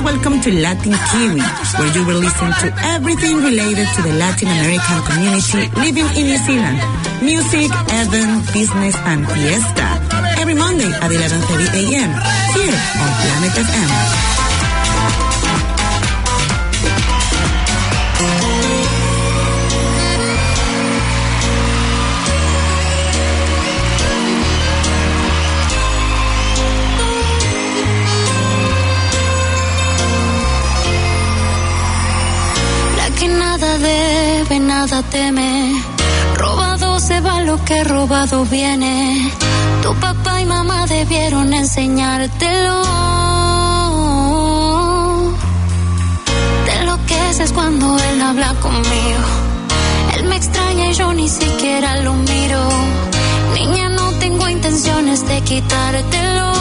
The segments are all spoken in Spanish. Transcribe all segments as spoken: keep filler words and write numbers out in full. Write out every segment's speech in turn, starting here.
Most welcome to Latin Kiwi, where you will listen to everything related to the Latin American community living in New Zealand. Music, event, business, and fiesta. Every Monday at eleven thirty a.m. here on Planet F M. Nada debe, nada teme. Robado se va lo que robado viene. Tu papá y mamá debieron enseñártelo. Te enloqueces cuando él habla conmigo. Él me extraña y yo ni siquiera lo miro. Niña, no tengo intenciones de quitártelo.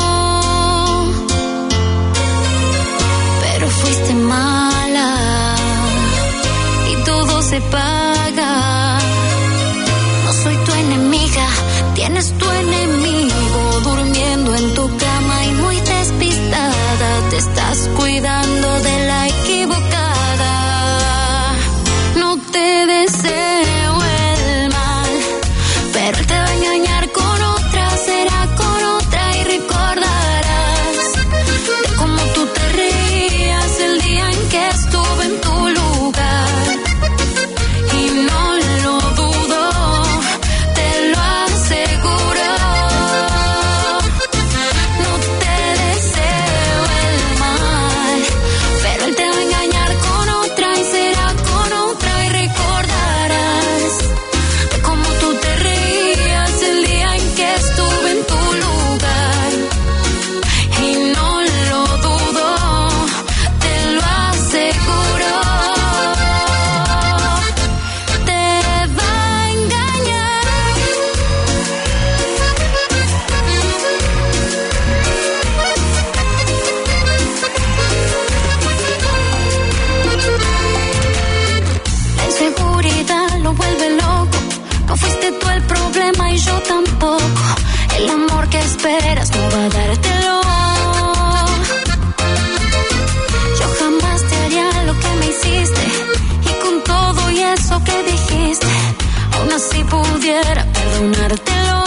Pero fuiste mala. Todo se paga. No soy tu enemiga, tienes tu enemigo durmiendo en tu cama y muy despistada. Te estás cuidando de la equivocada. No te deseo el mal, pero él te va a engañar con otra, será con otra y recordarás de cómo tú te reías el día en que estuve en tu lugar. Yo tampoco, el amor que esperas no va a dártelo. Yo jamás te haría lo que me hiciste, y con todo y eso que dijiste, aún así pudiera perdonártelo.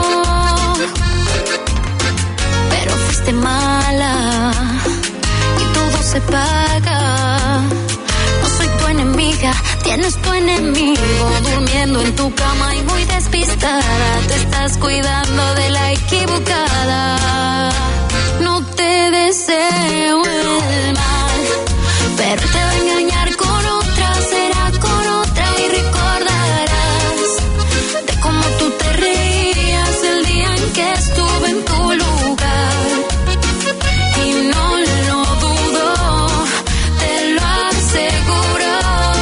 Pero fuiste mala y todo se paga. No soy tu enemiga, tienes tu enemigo durmiendo en tu cama y muy despistada. Te estás cuidando de la equivocada. No te deseo el mal, pero te va a engañar con otra, será con otra y recordarás de cómo tú te reías el día en que estuve en tu lugar. Y no lo dudo, te lo aseguro.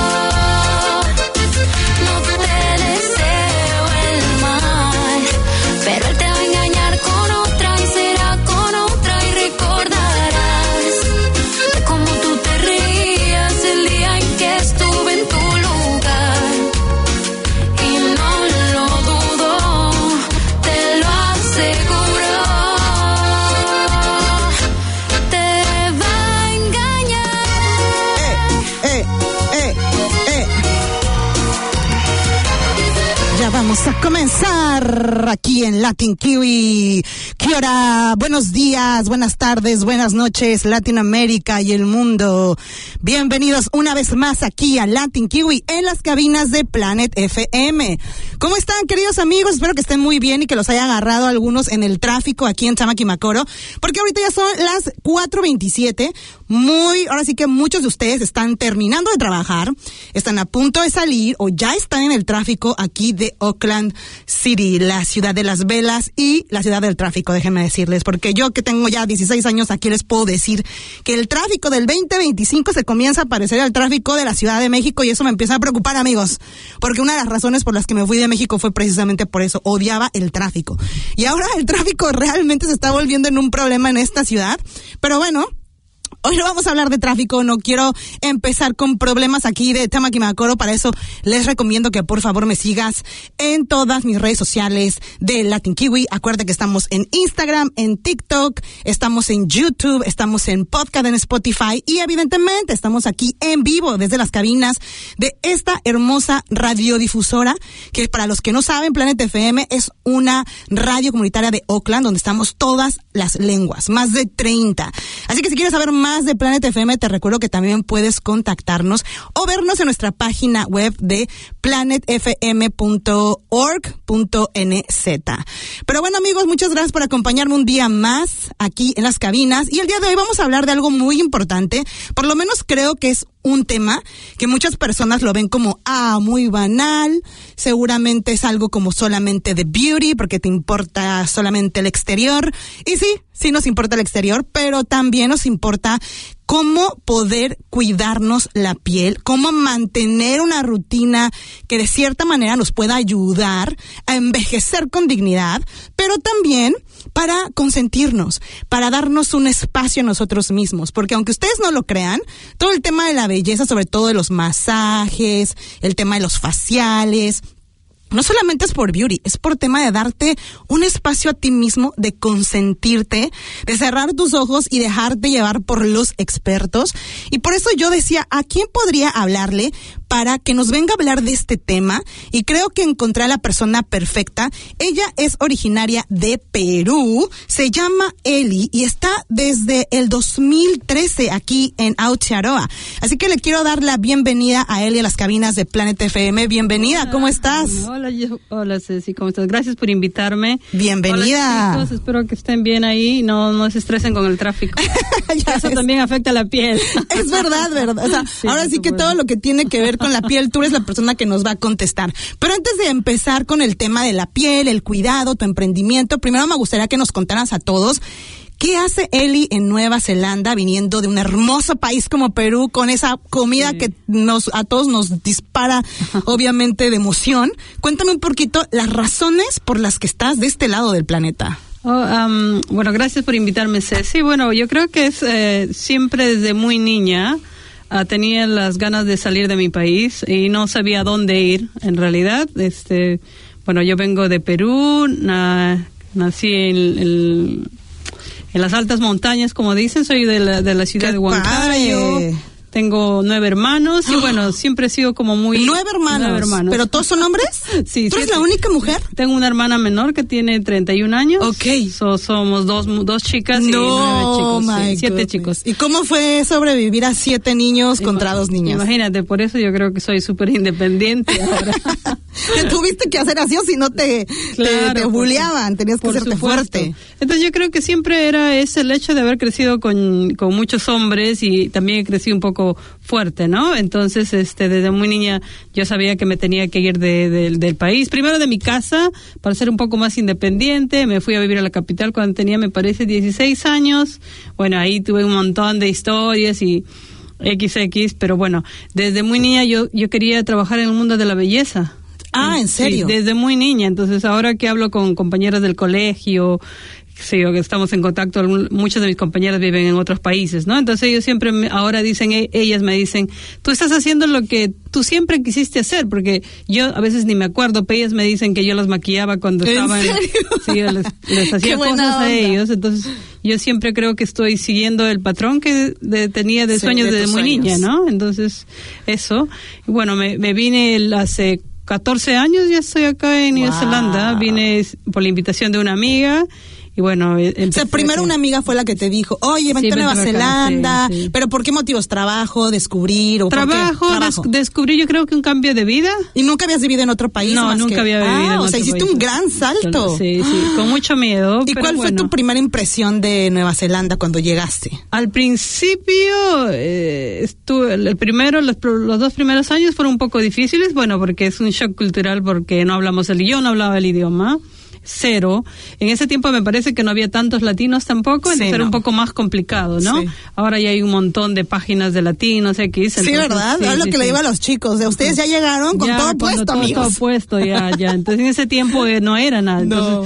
Vamos a comenzar aquí en Latin Kiwi. ¿Qué hora? Buenos días, buenas tardes, buenas noches, Latinoamérica y el mundo. Bienvenidos una vez más aquí a Latin Kiwi en las cabinas de Planet F M. ¿Cómo están, queridos amigos? Espero que estén muy bien y que los haya agarrado algunos en el tráfico aquí en Tamaquimacoro, porque ahorita ya son las cuatro veintisiete. Muy, ahora sí que muchos de ustedes están terminando de trabajar, están a punto de salir o ya están en el tráfico aquí de Auckland City, la ciudad de las velas y la ciudad del tráfico, déjenme decirles, porque yo que tengo ya dieciséis años aquí les puedo decir que el tráfico del veinte veinticinco se comienza a parecer al tráfico de la Ciudad de México y eso me empieza a preocupar, amigos, porque una de las razones por las que me fui de México fue precisamente por eso, odiaba el tráfico. Y ahora el tráfico realmente se está volviendo en un problema en esta ciudad, pero bueno, Hoy no vamos a hablar de tráfico, no quiero empezar con problemas aquí de Tamaquimacoro. Para eso les recomiendo que por favor me sigas en todas mis redes sociales de Latin Kiwi. Acuérdate que estamos en Instagram, en TikTok, estamos en YouTube, estamos en podcast, en Spotify y evidentemente estamos aquí en vivo desde las cabinas de esta hermosa radiodifusora que, para los que no saben, Planet F M es una radio comunitaria de Oakland donde estamos todas las lenguas, más de treinta. Así que si quieres saber más de Planet F M, te recuerdo que también puedes contactarnos o vernos en nuestra página web de planet f m punto org punto n z. Pero bueno, amigos, muchas gracias por acompañarme un día más aquí en las cabinas. Y el día de hoy vamos a hablar de algo muy importante. Por lo menos creo que es un tema que muchas personas lo ven como, ah, muy banal. Seguramente es algo como solamente de beauty, porque te importa solamente el exterior. Y sí, sí nos importa el exterior, pero también nos importa cómo poder cuidarnos la piel, cómo mantener una rutina que de cierta manera nos pueda ayudar a envejecer con dignidad, pero también para consentirnos, para darnos un espacio a nosotros mismos, porque aunque ustedes no lo crean, todo el tema de la belleza, sobre todo de los masajes, el tema de los faciales, no solamente es por beauty, es por tema de darte un espacio a ti mismo, de consentirte, de cerrar tus ojos y dejarte llevar por los expertos. Y por eso yo decía, ¿a quién podría hablarle para que nos venga a hablar de este tema? Y creo que encontré a la persona perfecta. Ella es originaria de Perú, se llama Eli y está desde el dos mil trece aquí en Aotearoa. Así que le quiero dar la bienvenida a Eli a las cabinas de Planet F M. Bienvenida, hola, ¿cómo estás? Hola, yo, hola Ceci, ¿cómo estás? Gracias por invitarme. Bienvenida. Hola, chicos, espero que estén bien ahí, no, no se estresen con el tráfico. Eso es. También afecta a la piel. Es verdad, verdad. O sea, sí, ahora sí que todo lo que tiene que ver con la piel, tú eres la persona que nos va a contestar. Pero antes de empezar con el tema de la piel, el cuidado, tu emprendimiento, primero me gustaría que nos contaras a todos ¿qué hace Eli en Nueva Zelanda viniendo de un hermoso país como Perú con esa comida sí. que nos a todos nos dispara obviamente de emoción? Cuéntame un poquito las razones por las que estás de este lado del planeta. Oh, um, bueno, gracias por invitarme, Ceci. Bueno, yo creo que es eh, siempre desde muy niña uh, tenía las ganas de salir de mi país y no sabía dónde ir en realidad. Este, bueno, yo vengo de Perú, na, nací en el en las altas montañas, como dicen, soy de la, de la ciudad de Huancayo. Tengo nueve hermanos y bueno, siempre he sido como muy... ¿Nueve hermanos? Nueve hermanos. ¿Pero todos son hombres? Sí. ¿Tú eres sí, la única mujer? Tengo una hermana menor que tiene treinta y un años. Ok. So, somos dos, dos chicas no, y nueve chicos. My sí, siete goodness. chicos. ¿Y cómo fue sobrevivir a siete niños contra dos niñas? Imagínate, por eso yo creo que soy súper independiente ahora. Te tuviste que hacer así o si no te, claro, te, te bulleaban, tenías que hacerte fuerte. Entonces yo creo que siempre era ese el hecho de haber crecido con, con muchos hombres y también crecí un poco fuerte, ¿no? Entonces, este, desde muy niña yo sabía que me tenía que ir de, de, del país, primero de mi casa, para ser un poco más independiente. Me fui a vivir a la capital cuando tenía, me parece, dieciséis años. Bueno, ahí tuve un montón de historias y equis equis, pero bueno, desde muy niña yo, yo quería trabajar en el mundo de la belleza. Ah, ¿en serio? Sí, desde muy niña. Entonces, ahora que hablo con compañeras del colegio, sí, o que estamos en contacto, muchas de mis compañeras viven en otros países, ¿no? Entonces ellos siempre, me, ahora dicen, ellas me dicen, tú estás haciendo lo que tú siempre quisiste hacer, porque yo a veces ni me acuerdo, pero ellas me dicen que yo las maquillaba cuando ¿En estaban, serio? Sí, yo les, les hacía cosas onda. a ellos, entonces yo siempre creo que estoy siguiendo el patrón que de, tenía de sí, sueños de desde muy sueños. niña, ¿no? Entonces, eso, bueno, me, me vine hace catorce años, ya estoy acá en wow. Nueva Zelanda, vine por la invitación de una amiga. Y bueno, o sea, primero una amiga fue la que te dijo, oye, vente sí, a Nueva Zelanda, sí, sí. pero ¿por qué motivos? ¿Trabajo, descubrir? O Trabajo, ¿por qué? Trabajo. Des- descubrí yo creo que un cambio de vida. ¿Y nunca habías vivido en otro país? No, más nunca que... había vivido ah, en otro o sea, hiciste país. un gran salto. Sí, sí, con mucho miedo. ¿Y pero cuál bueno. fue tu primera impresión de Nueva Zelanda cuando llegaste? Al principio, eh, estuve, el primero, los, los dos primeros años fueron un poco difíciles, bueno, porque es un shock cultural, porque no hablamos el idioma, no hablaba el idioma. Cero. En ese tiempo me parece que no había tantos latinos tampoco, entonces sí, era no. un poco más complicado, ¿no? Sí. Ahora ya hay un montón de páginas de latinos, X. Sí, entonces, ¿verdad? Sí, es lo sí, que sí. le digo a los chicos, de ustedes ya llegaron con ya, todo puesto, todo, amigos. todo puesto, ya, ya. Entonces en ese tiempo eh, no era nada. Entonces, no.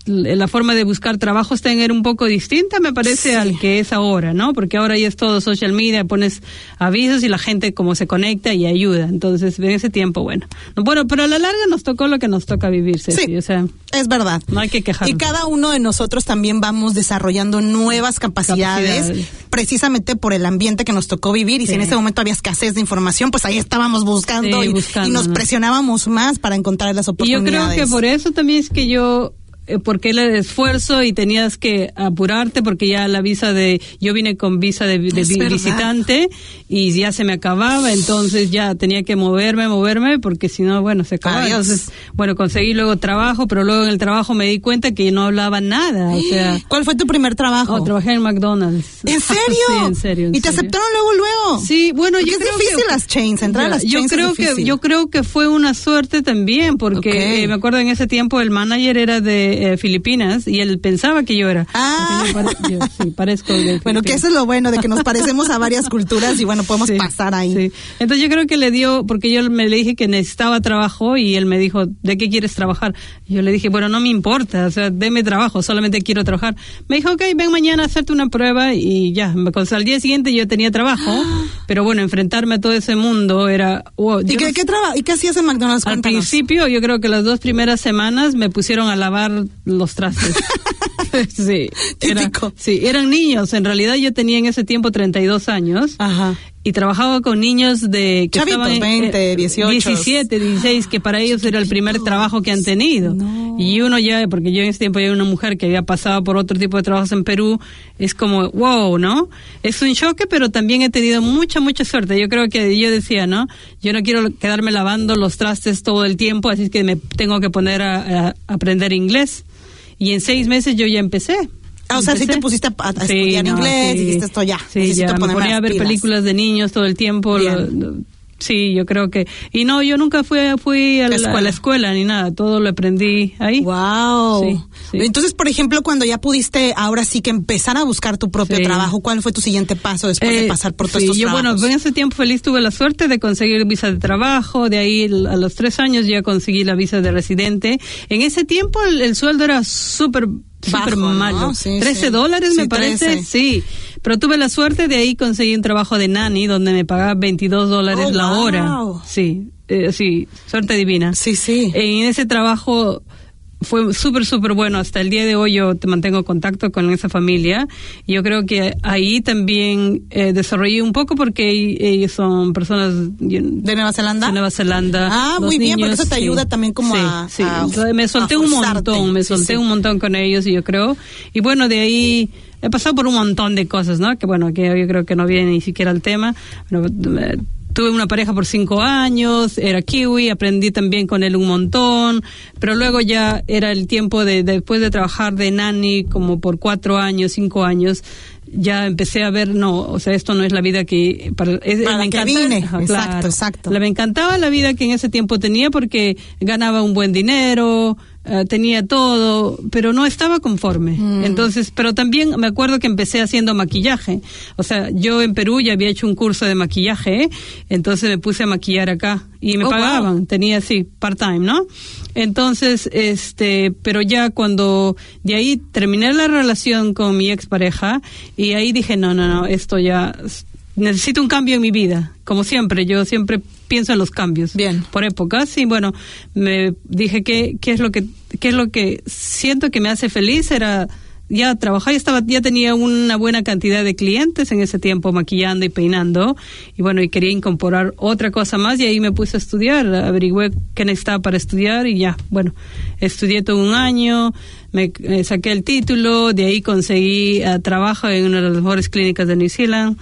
la forma de buscar trabajos también era un poco distinta, me parece, sí. al que es ahora, ¿no? Porque ahora ya es todo social media, pones avisos y la gente como se conecta y ayuda. Entonces, en ese tiempo, bueno. Bueno, pero a la larga nos tocó lo que nos toca vivir, Ceci, sí, o sea, es verdad. No hay que quejarnos. Y cada uno de nosotros también vamos desarrollando nuevas capacidades, capacidades. precisamente por el ambiente que nos tocó vivir. Y sí. si en ese momento había escasez de información, pues ahí estábamos buscando, sí, y, buscando y nos ¿no? presionábamos más para encontrar las oportunidades. Y yo creo que por eso también es que yo porque el esfuerzo y tenías que apurarte porque ya la visa de yo vine con visa de, de visitante y ya se me acababa, entonces ya tenía que moverme moverme porque si no, bueno, se acababa. Adiós. Entonces, bueno, conseguí luego trabajo, pero luego en el trabajo me di cuenta que no hablaba nada, o sea. ¿Cuál fue tu primer trabajo? Oh, trabajé en McDonald's. ¿En serio? Sí, en serio. En ¿Y te serio. aceptaron luego luego? Sí, bueno, porque yo es creo difícil que, las chains, entrar ya, a las chains yo creo es difícil. que yo creo que fue una suerte también porque okay. eh, me acuerdo en ese tiempo el manager era de Eh, Filipinas y él pensaba que yo era. Ah. Yo, pare, yo sí, parezco de bueno, que eso es lo bueno, de que nos parecemos a varias culturas y bueno, podemos sí, pasar ahí. Sí. Entonces yo creo que le dio, porque yo me le dije que necesitaba trabajo y él me dijo, ¿de qué quieres trabajar? Y yo le dije, bueno, no me importa, o sea, deme trabajo, solamente quiero trabajar. Me dijo, ok, ven mañana a hacerte una prueba y ya. Al día siguiente yo tenía trabajo, ah. pero bueno, enfrentarme a todo ese mundo era... Wow, ¿Y qué, qué, traba, ¿Y qué hacías en McDonald's? Al Cuéntanos. principio, yo creo que las dos primeras semanas me pusieron a lavar los trastes. Sí, era, sí, eran niños. En realidad yo tenía en ese tiempo treinta y dos años. Ajá. Y trabajaba con niños de que chavitos, estaban veinte, dieciocho. diecisiete, dieciséis, que para ellos era el primer trabajo que han tenido. No. Y uno ya, porque yo en ese tiempo era una mujer que había pasado por otro tipo de trabajos en Perú, es como, wow, ¿no? Es un choque, pero también he tenido mucha, mucha suerte. Yo creo que yo decía, ¿no? Yo no quiero quedarme lavando los trastes todo el tiempo, así es que me tengo que poner a, a aprender inglés. Y en seis meses yo ya empecé. Ah, o sea, sí te pusiste a, a sí, estudiar no, inglés sí. y dijiste esto ya. Sí, ya, me ponía a ver pilas. películas de niños todo el tiempo. Lo, lo, sí, yo creo que... Y no, yo nunca fui, fui a, la, escuela. a la escuela ni nada, todo lo aprendí ahí. Wow. Sí, sí. Entonces, por ejemplo, cuando ya pudiste ahora sí que empezar a buscar tu propio sí. trabajo, ¿cuál fue tu siguiente paso después eh, de pasar por todos sí, estos yo, trabajos? Bueno, en ese tiempo feliz tuve la suerte de conseguir visa de trabajo, de ahí a los tres años ya conseguí la visa de residente. En ese tiempo el, el sueldo era súper... súper malo, ¿no? Sí, trece sí. dólares sí, me parece, trece. Sí, pero tuve la suerte de ahí conseguir un trabajo de nanny donde me pagaba veintidós dólares oh, la wow. hora, sí, eh, sí, suerte divina. Sí, sí. En ese trabajo fue súper, súper bueno. Hasta el día de hoy yo te mantengo contacto con esa familia. Yo creo que ahí también eh, desarrollé un poco porque ellos son personas... ¿De Nueva Zelanda? De Nueva Zelanda. Ah, muy niños, bien, porque eso te sí, ayuda también como sí, a, sí. a Me solté a un montón, me solté sí, sí. un montón con ellos y yo creo. Y bueno, de ahí... He pasado por un montón de cosas, ¿no? Que bueno, que yo creo que no viene ni siquiera al tema. Bueno, tuve una pareja por cinco años, era kiwi, aprendí también con él un montón, pero luego ya era el tiempo de, después de trabajar de nanny como por cuatro años, cinco años, ya empecé a ver, no, o sea, esto no es la vida que... Para, es, para me que encanta, vine, ajá, exacto, claro. exacto. Me encantaba la vida que en ese tiempo tenía porque ganaba un buen dinero, uh, tenía todo, pero no estaba conforme. Mm. Entonces, pero también me acuerdo que empecé haciendo maquillaje. O sea, yo en Perú ya había hecho un curso de maquillaje, entonces me puse a maquillar acá y me oh, pagaban, wow. tenía así, part-time, ¿no? Entonces, este, pero ya cuando de ahí terminé la relación con mi expareja y ahí dije, no, no, no, esto ya, necesito un cambio en mi vida. Como siempre, yo siempre pienso en los cambios. Bien. Por épocas, y bueno, me dije que, qué es lo que, qué es lo que siento que me hace feliz, era ya trabajar, ya estaba, ya tenía una buena cantidad de clientes en ese tiempo maquillando y peinando, y bueno, y quería incorporar otra cosa más, y ahí me puse a estudiar, averigüé qué necesitaba para estudiar, y ya, bueno, estudié todo un año, me eh, saqué el título, de ahí conseguí uh, trabajo en una de las mejores clínicas de New Zealand,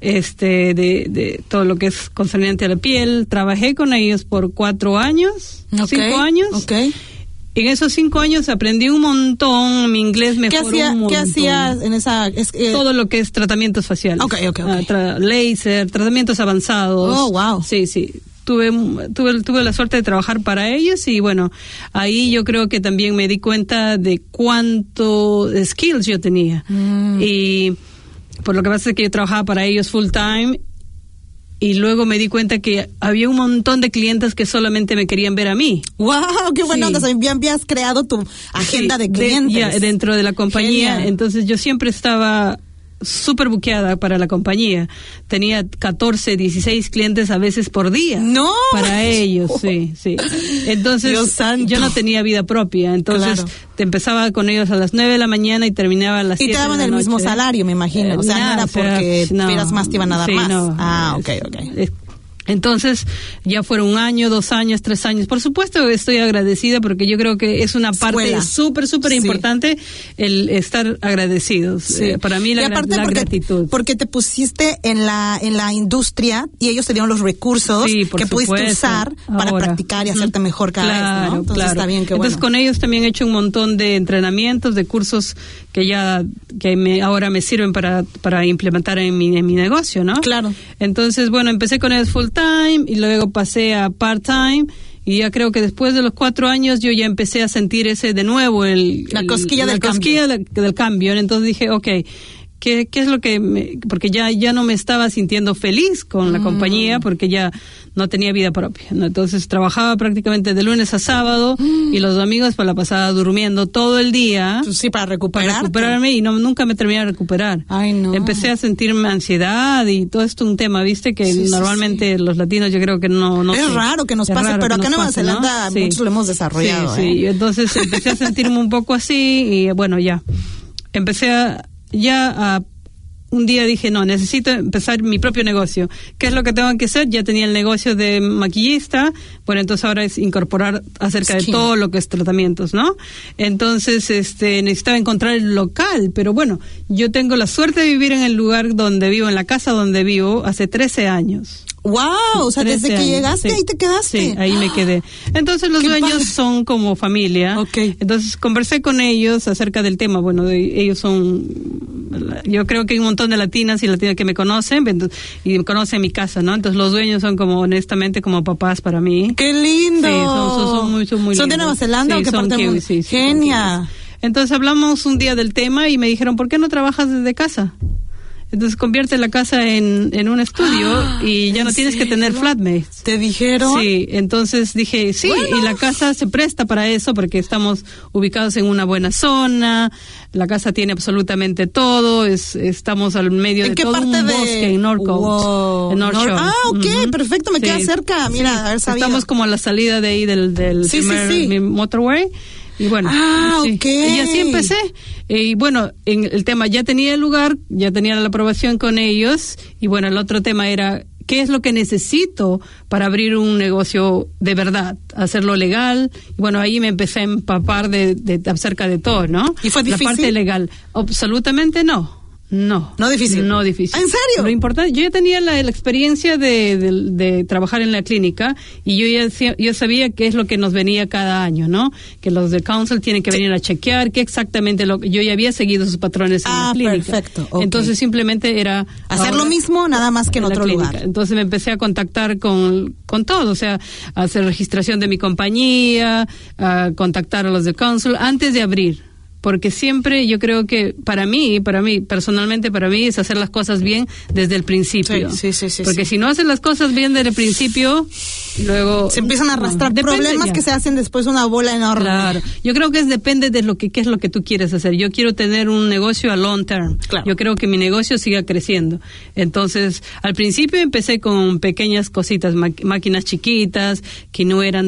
este, de, de todo lo que es concerniente a la piel, trabajé con ellos por cuatro años, okay, cinco años, okay. En esos cinco años aprendí un montón, mi inglés mejoró ¿Qué hacía, un montón. ¿Qué hacías en esa...? Es, eh, todo lo que es tratamientos faciales. Okay, okay, okay. Uh, tra- láser, tratamientos avanzados. Oh, wow. Sí, sí. Tuve, tuve, tuve la suerte de trabajar para ellos y bueno, ahí yo creo que también me di cuenta de cuánto skills yo tenía. Mm. Y por lo que pasa es que yo trabajaba para ellos full time y luego me di cuenta que había un montón de clientes que solamente me querían ver a mí. ¡Wow! ¡Qué buena onda! Ya habías creado tu agenda Sí, de clientes. De, ya, dentro de la compañía. Genial. Entonces yo siempre estaba súper buqueada para la compañía. Tenía catorce, dieciséis clientes a veces por día. ¡No! Para ellos, sí, sí. Entonces, yo no tenía vida propia. Entonces, claro. te empezaba con ellos a las nueve de la mañana y terminaba a las siete de la noche. Y te daban el mismo salario, me imagino. Eh, o sea, nada, no era porque no, tuvieras más, te iban a dar sí, más. No, ah, ok, ok. Es, Entonces, ya fueron un año, dos años, tres años. Por supuesto, estoy agradecida porque yo creo que es una parte súper, súper sí. importante el estar agradecidos. Sí. Eh, para mí la, la porque, gratitud. Porque te pusiste en la en la industria y ellos te dieron los recursos sí, que supuesto. pudiste usar para Ahora. practicar y hacerte mejor cada claro, vez, ¿no? Entonces claro. está bien, que bueno. Entonces con ellos también he hecho un montón de entrenamientos, de cursos que ya que me, ahora me sirven para para implementar en mi en mi negocio, ¿no? Claro. Entonces, bueno, empecé con ellos full time y luego pasé a part-time y ya creo que después de los cuatro años yo ya empecé a sentir ese de nuevo, el, la cosquilla, el, del, la cosquilla cambio. De, del cambio. Entonces dije, ok, ¿qué, qué es lo que me, porque ya, ya no me estaba sintiendo feliz con la mm. compañía porque ya no tenía vida propia, ¿no? Entonces trabajaba prácticamente de lunes a sábado mm. y los domingos pues la pasaba durmiendo todo el día. Sí, para recuperarte. Para recuperarme y no, nunca me terminé de recuperar. Ay, no. Empecé a sentirme ansiedad y todo esto un tema, ¿viste? Que sí, normalmente sí, sí. los latinos yo creo que no... no es sé, raro que nos es pase, pero acá en Nueva pase, Zelanda ¿no? muchos sí. lo hemos desarrollado. Sí, ¿eh? sí. Entonces empecé a sentirme un poco así y bueno, ya. Empecé a, ya a... Un día dije, no, necesito empezar mi propio negocio. ¿Qué es lo que tengo que hacer? Ya tenía el negocio de maquillista. Bueno, entonces ahora es incorporar acerca Skin. de todo lo que es tratamientos, ¿no? Entonces, este, necesitaba encontrar el local. Pero bueno, yo tengo la suerte de vivir en el lugar donde vivo, en la casa donde vivo, hace trece años. ¡Wow! O sea, desde que años, llegaste sí. ahí te quedaste. Sí, ahí me quedé. Entonces los dueños padre. son como familia. Okay. Entonces conversé con ellos acerca del tema. Bueno, de, ellos son, yo creo que hay un montón de latinas y latinas que me conocen y me conocen mi casa, ¿no? Entonces los dueños son como, honestamente, como papás para mí. ¡Qué lindo! Sí, son, son, son muy, son muy ¿Son lindos. de Nueva Zelanda sí, o qué son parte kiwi, del sí, sí, Genia. Entonces hablamos un día del tema y me dijeron, ¿por qué no trabajas desde casa? Entonces convierte la casa en, en un estudio ah, y ya no tienes serio? que tener flatmates. ¿Te dijeron? Sí, entonces dije, sí, bueno. y la casa se presta para eso porque estamos ubicados en una buena zona, la casa tiene absolutamente todo, es, estamos al medio de todo un de... bosque en Norcoast, wow. en North Shore. Ah, ok, uh-huh. perfecto, me sí. queda cerca, mira, sí. haber sabido. Estamos como a la salida de ahí del, del sí, primer sí, sí. motorway. Y bueno, ah, sí. okay. y así empecé. Y bueno, en el tema ya tenía el lugar, ya tenía la aprobación con ellos. Y bueno, el otro tema era, ¿qué es lo que necesito para abrir un negocio de verdad? Hacerlo legal. Y bueno, ahí me empecé a empapar de, de, de acerca de todo, ¿no? ¿Y fue difícil? La parte legal. Absolutamente no. No. No difícil. No difícil. ¿En serio? Lo importante, yo ya tenía la, la experiencia de, de, de trabajar en la clínica y yo ya yo sabía qué es lo que nos venía cada año, ¿no? Que los de council tienen que venir a chequear qué exactamente lo que yo ya había seguido sus patrones en ah, la clínica. Perfecto. Okay. Entonces simplemente era hacer ahora, lo mismo, nada más que en, en otro lugar. Entonces me empecé a contactar con con todo, o sea, a hacer registración de mi compañía, a contactar a los de council antes de abrir. Porque siempre yo creo que para mí, para mí, personalmente para mí es hacer las cosas bien desde el principio. Sí, sí, sí. Porque sí. si no haces las cosas bien desde el principio, luego... se empiezan a arrastrar no, problemas que se hacen después una bola enorme. Claro. Yo creo que es depende de lo que qué es lo que tú quieres hacer. Yo quiero tener un negocio a long term. Claro. Yo creo que mi negocio siga creciendo. Entonces, al principio empecé con pequeñas cositas, ma- máquinas chiquitas, que no eran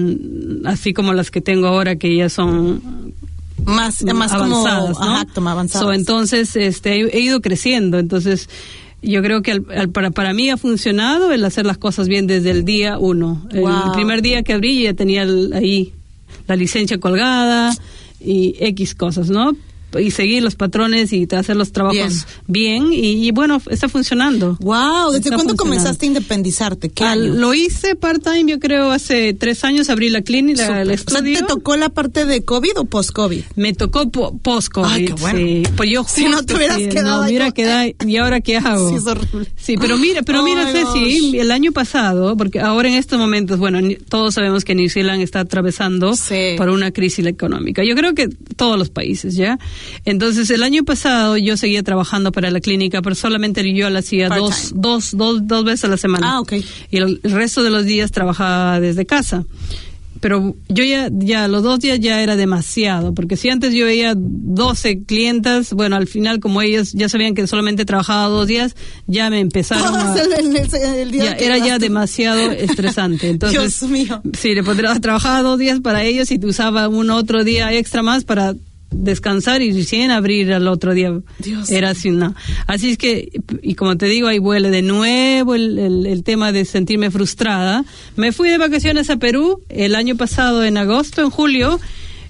tan así como las que tengo ahora, que ya son... más más avanzadas, como, ¿no? ajá, avanzadas. So, entonces este he, he ido creciendo, entonces yo creo que al, al, para para mí ha funcionado el hacer las cosas bien desde el día uno. Wow. El primer día que abrí ya tenía el, ahí la licencia colgada y X cosas, ¿no? Y seguir los patrones y hacer los trabajos bien, bien y, y bueno, está funcionando. Wow, ¿desde cuándo comenzaste a independizarte? ¿Qué año? Lo hice part-time, yo creo, hace tres años, abrí la clínica, el estudio. O sea, ¿te tocó la parte de COVID o post-COVID? Me tocó po- post-COVID. Ay, qué bueno. Sí. Pues yo justo, si no te hubieras sí, quedado. No, me hubiera quedado, ¿y ahora qué hago? Sí, es horrible. Sí, pero mira, pero mira, oh, Ceci, el año pasado, porque ahora en estos momentos, bueno, todos sabemos que New Zealand está atravesando sí. por una crisis económica. Yo creo que todos los países, ¿ya? Entonces, el año pasado yo seguía trabajando para la clínica, pero solamente yo la hacía dos, dos, dos, dos veces a la semana. Ah, ok. Y el, el resto de los días trabajaba desde casa. Pero yo ya, ya los dos días ya era demasiado, porque si antes yo veía doce clientas, bueno, al final como ellos ya sabían que solamente trabajaba dos días, ya me empezaron a... el, el, el día ya, que era ya tú. demasiado estresante. Entonces, Dios mío. Sí, le pondría, trabajaba dos días para ellos y te usaba un otro día extra más para descansar y recién abrir al otro día. Dios. Era así, no. Así es que, y como te digo, ahí vuelve de nuevo el, el, el tema de sentirme frustrada. Me fui de vacaciones a Perú el año pasado, en agosto, en julio,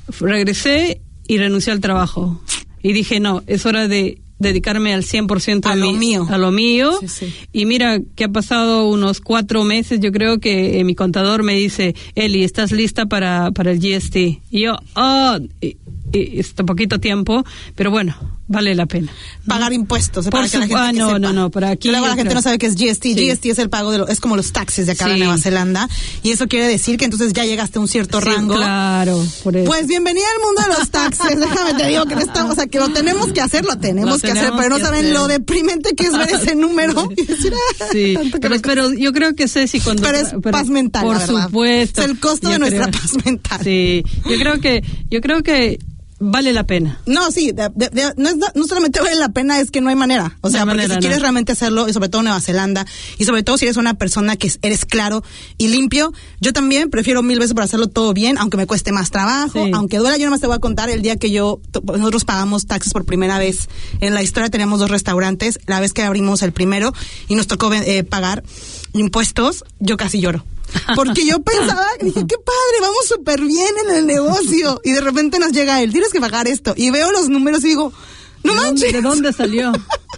regresé y renuncié al trabajo. Y dije, no, es hora de dedicarme al cien por ciento a, a lo mi, mío. a lo mío. Sí, sí. Y mira que ha pasado unos cuatro meses, yo creo que eh, mi contador me dice, Eli, ¿estás lista para, para el G S T? Y yo, oh, y, y, está poquito tiempo, pero bueno, vale la pena. Pagar impuestos, Por para que su, la gente ah, que no, sepa. no, no, para aquí. Luego la yo gente creo. no sabe qué es G S T. Sí. G S T es el pago de lo, es como los taxes de acá Sí. de Nueva Zelanda, y eso quiere decir que entonces ya llegaste a un cierto Sí, rango. claro, por eso. Pues bienvenida al mundo de los taxes. Déjame te digo que no estamos, o sea, que lo tenemos que hacer, lo tenemos Lo que hacer, tenemos pero no que saben hacer. lo deprimente que es ver ese número y decir, ah, Sí, tanto que pero, me pero yo creo que Ceci cuando... Pero es paz mental, por la verdad. supuesto. Es el costo de yo nuestra creo. paz mental. Sí, yo creo que, yo creo que vale la pena. No, sí, de, de, de, no, es, no solamente vale la pena, es que no hay manera. O sea, No hay porque manera, si quieres no. realmente hacerlo, y sobre todo en Nueva Zelanda, y sobre todo si eres una persona que eres claro y limpio, yo también prefiero mil veces para hacerlo todo bien, aunque me cueste más trabajo, Sí. aunque duela. Yo nomás te voy a contar el día que yo, nosotros pagamos taxes por primera vez en la historia. Teníamos dos restaurantes, la vez que abrimos el primero y nos tocó eh, pagar impuestos, yo casi lloro. Porque yo pensaba, dije, qué padre, vamos súper bien en el negocio. Y de repente nos llega él, tienes que pagar esto. Y veo los números y digo, no ¿De dónde- manches. ¿De dónde salió?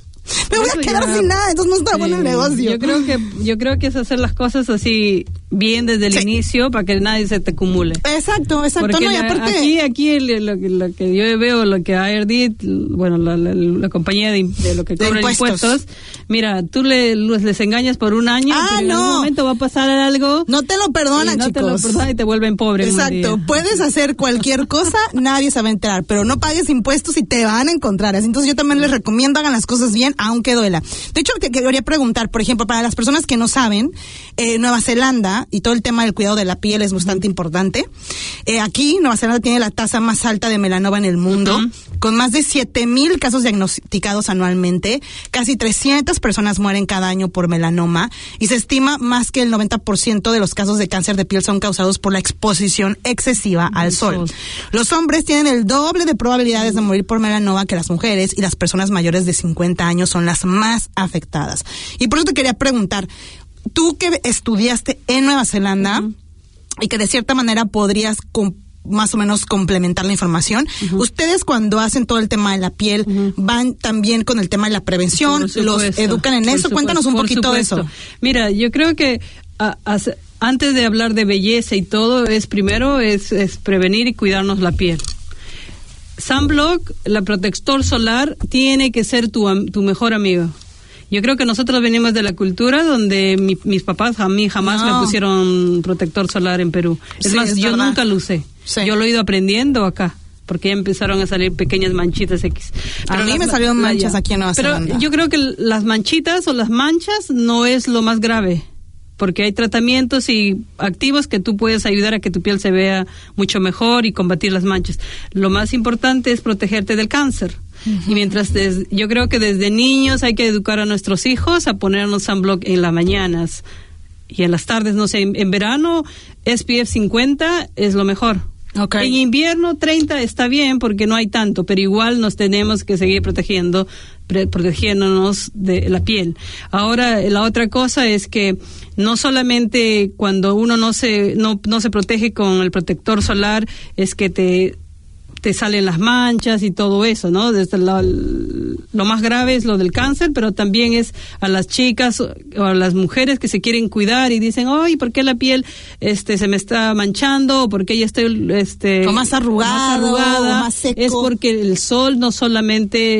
Me voy a Eso quedar ya- sin nada, entonces no está bueno el Sí, negocio. Yo creo que yo creo que es hacer las cosas así bien desde el Sí. inicio para que nadie se te acumule. Exacto, exacto. Porque No, y la- aparte, aquí, aquí el- lo, que- lo que yo veo, lo que I R D, bueno, la, la, la compañía de, de lo que De cobra impuestos. impuestos, mira, tú le, los- les engañas por un año, Ah, pero en no. algún momento va a pasar algo. no te lo perdonan, y no te lo chicos. perdonan y te vuelven pobre. en un Exacto, día. puedes hacer cualquier cosa, nadie se va a enterar, pero no pagues impuestos y te van a encontrar. Así, entonces yo también les recomiendo hagan las cosas bien, aunque duela. De hecho, te quería preguntar, por ejemplo, para las personas que no saben, eh, Nueva Zelanda y todo el tema del cuidado de la piel es bastante importante. Eh, aquí Nueva Zelanda tiene la tasa más alta de melanoma en el mundo, Uh-huh. con más de siete mil casos diagnosticados anualmente. Casi trescientas personas mueren cada año por melanoma y se estima más que el noventa por ciento de los casos de cáncer de piel son causados por la exposición excesiva al sol. sol. Los hombres tienen el doble de probabilidades de morir por melanoma que las mujeres, y las personas mayores de cincuenta años son las más afectadas. Y por eso te quería preguntar, tú que estudiaste en Nueva Zelanda, uh-huh, y que de cierta manera podrías com- más o menos complementar la información, uh-huh, ustedes cuando hacen todo el tema de la piel, uh-huh, van también con el tema de la prevención, Por los supuesto, educan en por eso. supuesto, Cuéntanos un por poquito de supuesto. eso. Mira, yo creo que a, a, antes de hablar de belleza y todo, es primero es, es prevenir y cuidarnos la piel. Sunblock, la protector solar, tiene que ser tu, am- tu mejor amigo. Yo creo que nosotros venimos de la cultura donde mi- mis papás a mí jamás No. me pusieron protector solar en Perú. Es Sí, más, es yo verdad. nunca lo usé. Sí. Yo lo he ido aprendiendo acá, porque ya empezaron a salir pequeñas manchitas X. A mí las- me salieron la- manchas ya. aquí en Nueva Pero Zelanda. yo creo que las manchitas o las manchas no es lo más grave, porque hay tratamientos y activos que tú puedes ayudar a que tu piel se vea mucho mejor y combatir las manchas. Lo más importante es protegerte del cáncer. Uh-huh. Y mientras des, yo creo que desde niños hay que educar a nuestros hijos a ponernos sunblock en las mañanas y en las tardes, no sé, en, en verano S P F cincuenta es lo mejor. Okay. En invierno treinta está bien porque no hay tanto, pero igual nos tenemos que seguir protegiendo, pre- protegiéndonos de la piel. Ahora, la otra cosa es que no solamente cuando uno no se no, no se protege con el protector solar es que te te salen las manchas y todo eso, ¿no? Desde la, lo más grave es lo del cáncer, pero también es a las chicas o a las mujeres que se quieren cuidar y dicen, ay, ¿por qué la piel este se me está manchando? ¿O por qué ya estoy este O más arrugado, más arrugada? o más seco. Es porque el sol no solamente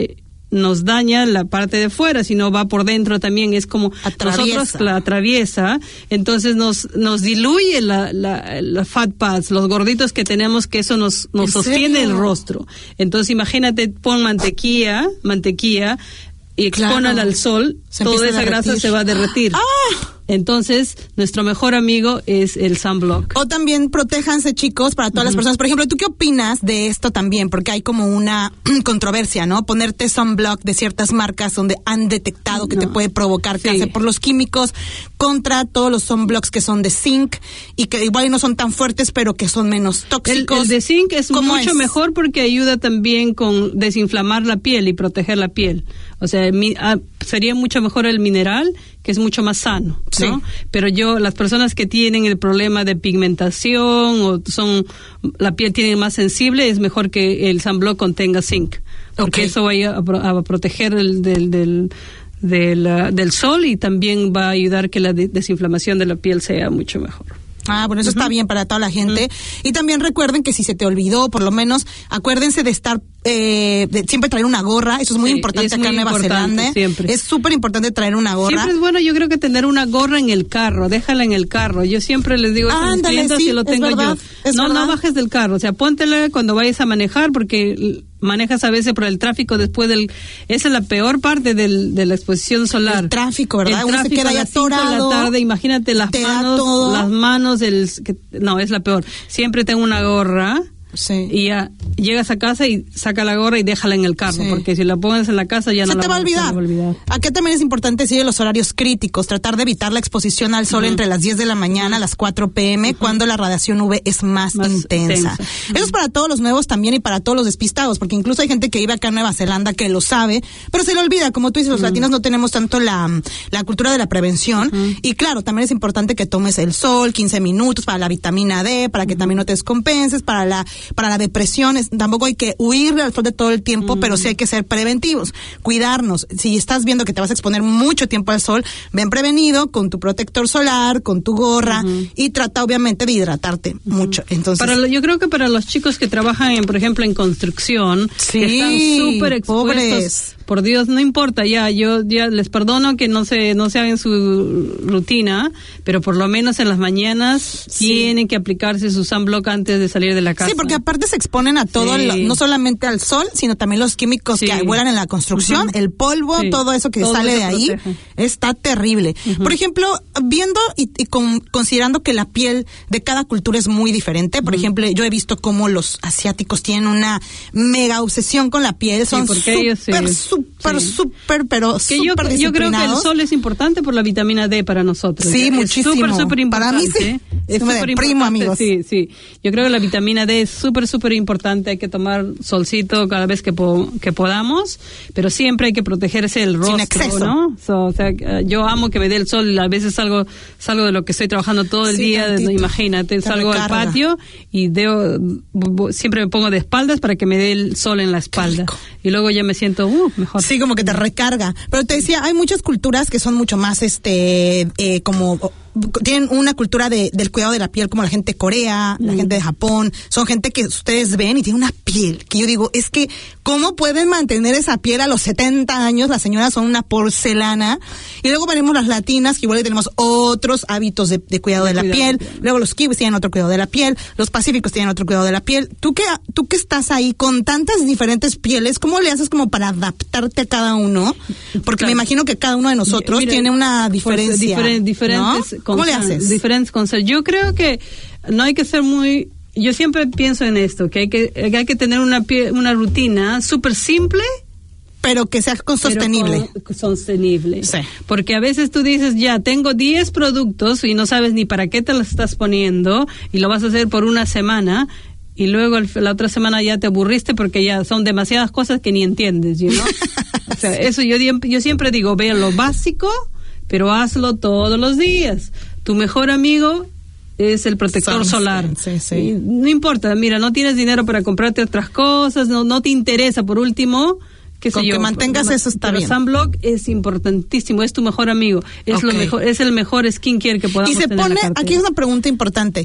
nos daña la parte de fuera, sino va por dentro también, es como atraviesa. nosotros la atraviesa, entonces nos nos diluye la, la, la fat pads, los gorditos que tenemos, que eso nos, nos sostiene el rostro. Entonces imagínate, pon mantequilla, mantequilla, y expónala claro. al sol, se toda esa grasa se va a derretir. ¡Ah! Entonces, nuestro mejor amigo es el sunblock. O también protéjanse, chicos, para todas uh-huh. las personas. Por ejemplo, ¿tú qué opinas de esto también? Porque hay como una controversia, ¿no? Ponerte sunblock de ciertas marcas donde han detectado que no. te puede provocar cáncer sí. por los químicos, contra todos los sunblocks que son de zinc y que igual no son tan fuertes, pero que son menos tóxicos. El, el de zinc es mucho es? mejor porque ayuda también con desinflamar la piel y proteger la piel. O sea, mi, ah, sería mucho mejor el mineral, que es mucho más sano, ¿no? Sí. Pero yo, las personas que tienen el problema de pigmentación o son, la piel tiene más sensible, es mejor que el sunblock contenga zinc, porque okay. eso va a, a proteger el del, del, del, uh, del sol y también va a ayudar que la de, desinflamación de la piel sea mucho mejor. Ah, bueno, eso uh-huh. está bien para toda la gente. Uh-huh. Y también recuerden que si se te olvidó, por lo menos, acuérdense de estar, eh, de siempre traer una gorra. Eso es muy sí, importante es acá muy en Nueva Zelanda. Siempre. Es súper importante traer una gorra. Siempre es bueno, yo creo que tener una gorra en el carro, déjala en el carro. Yo siempre les digo ah, a mis clientes sí, si lo tengo verdad, yo. No, verdad. no bajes del carro, o sea, póntela cuando vayas a manejar, porque manejas a veces por el tráfico después del... Esa es la peor parte del, de la exposición solar. El tráfico, ¿verdad? El Uno tráfico se queda a ahí las cinco de la tarde, imagínate las manos, las manos, el, que, no, es la peor. Siempre tengo una gorra. Sí. Y ya llegas a casa y saca la gorra y déjala en el carro, sí. porque si la pones en la casa ya se no te la va a olvidar. Se te va a olvidar. Acá también es importante seguir los horarios críticos, tratar de evitar la exposición al sol uh-huh. entre las diez de la mañana a las cuatro pm, uh-huh. cuando la radiación U V es más, más intensa. intensa. Uh-huh. Eso es para todos los nuevos también y para todos los despistados, porque incluso hay gente que vive acá en Nueva Zelanda que lo sabe, pero se le olvida, como tú dices, los uh-huh. latinos no tenemos tanto la, la cultura de la prevención, uh-huh. y claro, también es importante que tomes el sol, quince minutos para la vitamina D, para que uh-huh. también no te descompenses, para la, para la depresión. Tampoco hay que huir del sol de todo el tiempo, mm. pero sí hay que ser preventivos, cuidarnos. Si estás viendo que te vas a exponer mucho tiempo al sol, ven prevenido con tu protector solar, con tu gorra, uh-huh. y trata obviamente de hidratarte uh-huh. mucho. Entonces, para lo, yo creo que para los chicos que trabajan, en, por ejemplo, en construcción, sí, que están súper expuestos, pobres. Por Dios, no importa, ya, yo ya les perdono que no se, no se hagan su rutina, pero por lo menos en las mañanas sí. tienen que aplicarse su sunblock antes de salir de la casa. Sí, porque aparte se exponen a todo, sí. lo, no solamente al sol, sino también los químicos sí. que vuelan en la construcción, uh-huh. el polvo, sí. todo eso que todo sale eso de ahí, protege. Está terrible. Uh-huh. Por ejemplo, viendo y, y con, considerando que la piel de cada cultura es muy diferente, por uh-huh. ejemplo, yo he visto cómo los asiáticos tienen una mega obsesión con la piel, son sí, súper, ellos, sí. súper, sí. súper, pero que súper yo, disciplinados. yo creo que el sol es importante por la vitamina D para nosotros. Sí, es muchísimo. Súper, súper importante. Para mí sí. Es súper primo, amigos. Sí, sí. Yo creo que la vitamina D es súper, súper importante. Hay que tomar solcito cada vez que, po- que podamos, pero siempre hay que protegerse el rostro, sin exceso, ¿no? So, o sea, yo amo que me dé el sol. A veces salgo, salgo de lo que estoy trabajando todo el sí, día. Tantito. Imagínate, Te salgo recarga. al patio y deo, siempre me pongo de espaldas para que me dé el sol en la espalda. Y luego ya me siento uh, mejor. Sí, como que te recarga. Pero te decía, hay muchas culturas que son mucho más, este, eh, como... tienen una cultura de, del cuidado de la piel, como la gente de Corea, mm. la gente de Japón, son gente que ustedes ven y tienen una piel, que yo digo, es que, ¿cómo pueden mantener esa piel a los setenta años? Las señoras son una porcelana, y luego veremos las latinas, que igual tenemos otros hábitos de, de cuidado de, de la cuidado, piel, luego los kiwis tienen otro cuidado de la piel, los pacíficos tienen otro cuidado de la piel. Tú que, tú que estás ahí con tantas diferentes pieles, ¿cómo le haces como para adaptarte a cada uno? Porque claro. me imagino que cada uno de nosotros Mira, tiene una diferencia, pues, diferen, diferentes, ¿no? ¿Cómo le haces? Diferentes consejos. Yo creo que no hay que ser muy... Yo siempre pienso en esto, que hay que, que, hay que tener una, pie, una rutina súper simple, pero que sea sostenible. Con, sostenible. Sí. Porque a veces tú dices, ya, tengo diez productos y no sabes ni para qué te los estás poniendo y lo vas a hacer por una semana y luego el, la otra semana ya te aburriste porque ya son demasiadas cosas que ni entiendes, you know? O sea, sí. eso yo, yo siempre digo, ve lo básico, pero hazlo todos los días. Tu mejor amigo es el protector Sunscreen, solar. Sí, sí. No importa, mira, no tienes dinero para comprarte otras cosas, no, no te interesa, por último, qué sé Con yo. que mantengas pero, eso está pero bien. Sunblock es importantísimo, es tu mejor amigo, es okay. lo mejor, es el mejor skincare que podamos tener. Y se tener pone, en la aquí es una pregunta importante.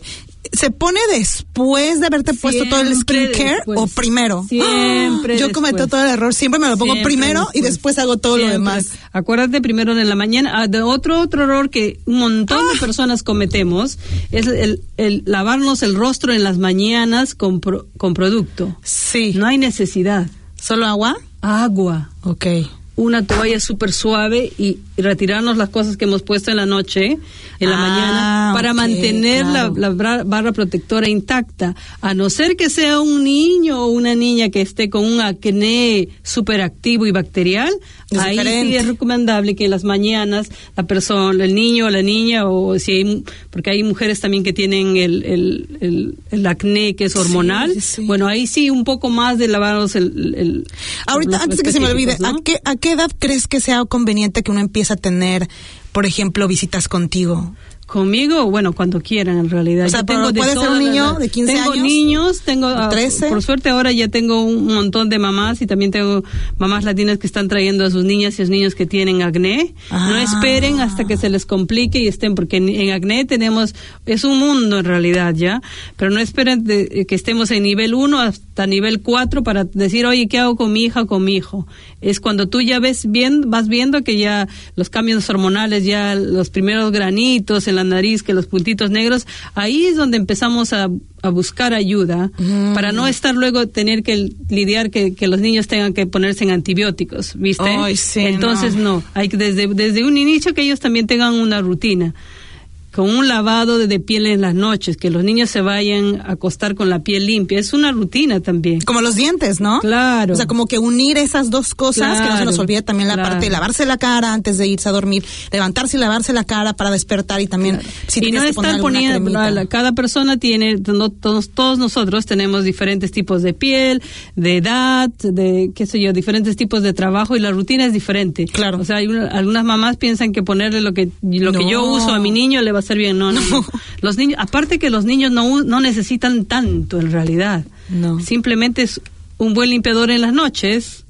¿Se pone después de haberte puesto Siempre todo el skincare después. o primero? Siempre Yo cometo después. todo el error, siempre me lo pongo Siempre primero después. y después hago todo Siempre. lo demás. Acuérdate primero en la mañana. Ah, de otro otro error que un montón Ah. de personas cometemos es el, el lavarnos el rostro en las mañanas con pro- con producto. Sí. No hay necesidad. ¿Solo agua? Agua. Ok. Una toalla súper suave y retirarnos las cosas que hemos puesto en la noche, en la Ah, mañana, para ok, mantener claro. la, la bra- barra protectora intacta. A no ser que sea un niño o una niña que esté con un acné súper activo y bacterial, Es ahí diferente. sí es recomendable que en las mañanas la persona, el niño o la niña, o si hay, porque hay mujeres también que tienen el, el, el, el acné que es hormonal, Sí, sí. bueno, ahí sí un poco más de lavarnos el... el Ahorita, los antes de que se me olvide, específicos, ¿no? ¿a qué, ¿a qué edad crees que sea conveniente que uno empiece a tener, por ejemplo, visitas contigo? Conmigo, bueno, cuando quieran en realidad. O sea, Yo pero tengo de puede ser todas un las niño edades. de quince tengo años, niños, tengo de ah, trece. por suerte ahora ya tengo un montón de mamás y también tengo mamás latinas que están trayendo a sus niñas y a sus niños que tienen acné. Ah. No esperen hasta que se les complique y estén, porque en, en acné tenemos, es un mundo en realidad ya, pero no esperen de- que estemos en nivel uno hasta nivel cuatro para decir, oye, ¿qué hago con mi hija o con mi hijo? Es cuando tú ya ves bien, vas viendo que ya los cambios hormonales, ya los primeros granitos en la nariz, que los puntitos negros, ahí es donde empezamos a, a buscar ayuda Mm. para no estar luego tener que lidiar que, que los niños tengan que ponerse en antibióticos, ¿viste? Ay, sí, Entonces no. no, hay que desde, desde un inicio que ellos también tengan una rutina. Con un lavado de, de piel en las noches, que los niños se vayan a acostar con la piel limpia. Es una rutina también. Como los dientes, ¿no? Claro. O sea, como que unir esas dos cosas, que no se nos Claro, olvide también la claro. parte de lavarse la cara antes de irse a dormir, levantarse y lavarse la cara para despertar y también si y tienes no que poner estar alguna poniendo, cremita. la- cada persona tiene, no, todos, todos nosotros tenemos diferentes tipos de piel, de edad, de qué sé yo, diferentes tipos de trabajo y la rutina es diferente. Claro. O sea, hay una- algunas mamás piensan que ponerle lo que lo que No. yo uso a mi niño le va a hacer bien. No, no, no. Los niños, aparte que los niños no, u- no necesitan tanto en realidad. No. Simplemente es un buen limpiador en las noches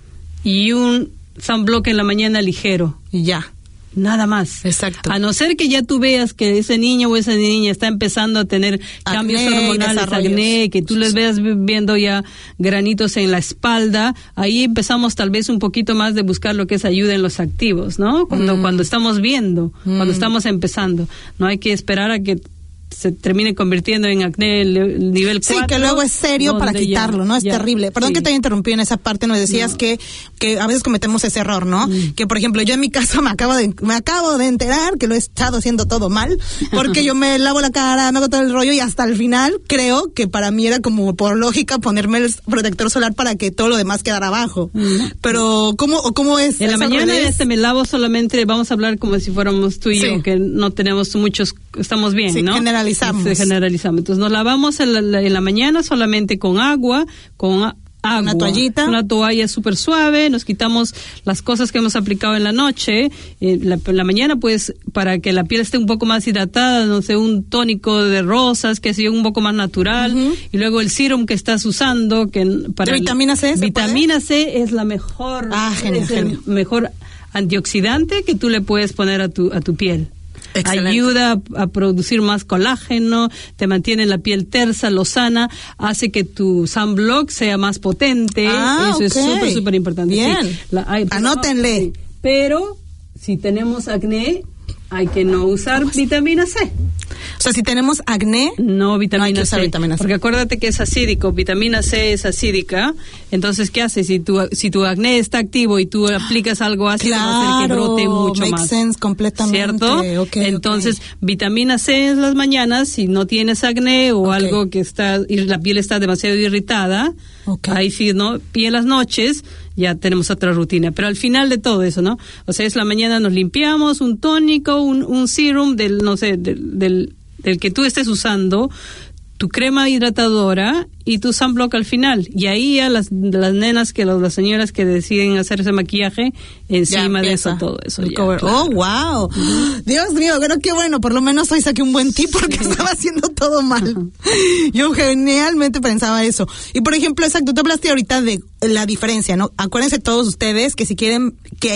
y un sunblock en la mañana ligero. Y ya. Nada más. Exacto. A no ser que ya tú veas que ese niño o esa niña está empezando a tener cambios Acné, hormonales, desarrollos. acné, que tú les veas vi- viendo ya granitos en la espalda, ahí empezamos tal vez un poquito más de buscar lo que es ayuda en los activos, ¿no? Cuando, Mm. cuando estamos viendo, Mm. cuando estamos empezando. No hay que esperar a que se termine convirtiendo en acné el, el nivel Sí, cuatro. que luego es serio para donde ya- quitarlo, ¿no? Es ya, terrible. Perdón sí. que te haya interrumpido en esa parte, nos decías No. que, que a veces cometemos ese error, ¿no? Mm. Que, por ejemplo, yo en mi caso me acabo de me acabo de enterar que lo he estado haciendo todo mal, porque yo me lavo la cara, me hago todo el rollo y hasta el final creo que para mí era como por lógica ponerme el protector solar para que todo lo demás quedara abajo. Mm. Pero, ¿cómo, o cómo es? En la ¿Es al mañana revés? este me lavo solamente, vamos a hablar como si fuéramos tú y Sí. yo, que no tenemos muchos, estamos bien, Sí, ¿no? generalizamos. Sí, generalizamos. Entonces nos lavamos en la, en la mañana solamente con agua, con a- agua. Una toallita. Una toalla súper suave, nos quitamos las cosas que hemos aplicado en la noche. En la, en la mañana, pues, para que la piel esté un poco más hidratada, no sé, un tónico de rosas, que sea un poco más natural. Ujú. Y luego el serum que estás usando, que para... ¿De vitamina C se Vitamina C es la mejor... Ah, genial, es el genial. mejor antioxidante que tú le puedes poner a tu a tu piel. Excelente. Ayuda a, a producir más colágeno, te mantiene la piel tersa, lozana, hace que tu sunblock sea más potente. Ah, Eso es ok. súper, súper importante. Bien. Sí, la- hay- Anótenle. sí. Pero si tenemos acné, hay que no usar vitamina C. O sea, si tenemos acné, No vitamina No hay que usar C, vitamina C. porque acuérdate que es acídico, vitamina C es acídica, entonces ¿qué haces? Si tu si tu acné está activo y tú aplicas algo ácido, va a hacer que claro, brote mucho makes más. sense completamente. ¿Cierto? Ok, Entonces, ok. vitamina C en las mañanas, si no tienes acné o Ok. algo que está, y la piel está demasiado irritada, Ok. ahí sí, ¿no? Y en las noches ya tenemos otra rutina. Pero al final de todo eso, ¿no? O sea, es la mañana nos limpiamos, un tónico, un, un serum del, no sé, del, del, del que tú estés usando, tu crema hidratadora y tu sunblock al final. Y ahí a las, las nenas, que los, las señoras que deciden hacerse maquillaje, encima Ya de eso, empieza todo eso. el ya, cover. claro. Oh, wow. Dios mío, pero qué bueno. Por lo menos hoy saqué un buen tip porque estaba haciendo todo mal. Yo genialmente pensaba eso. Y por ejemplo, exacto, tú hablaste ahorita de la diferencia, ¿no? Acuérdense todos ustedes que si quieren que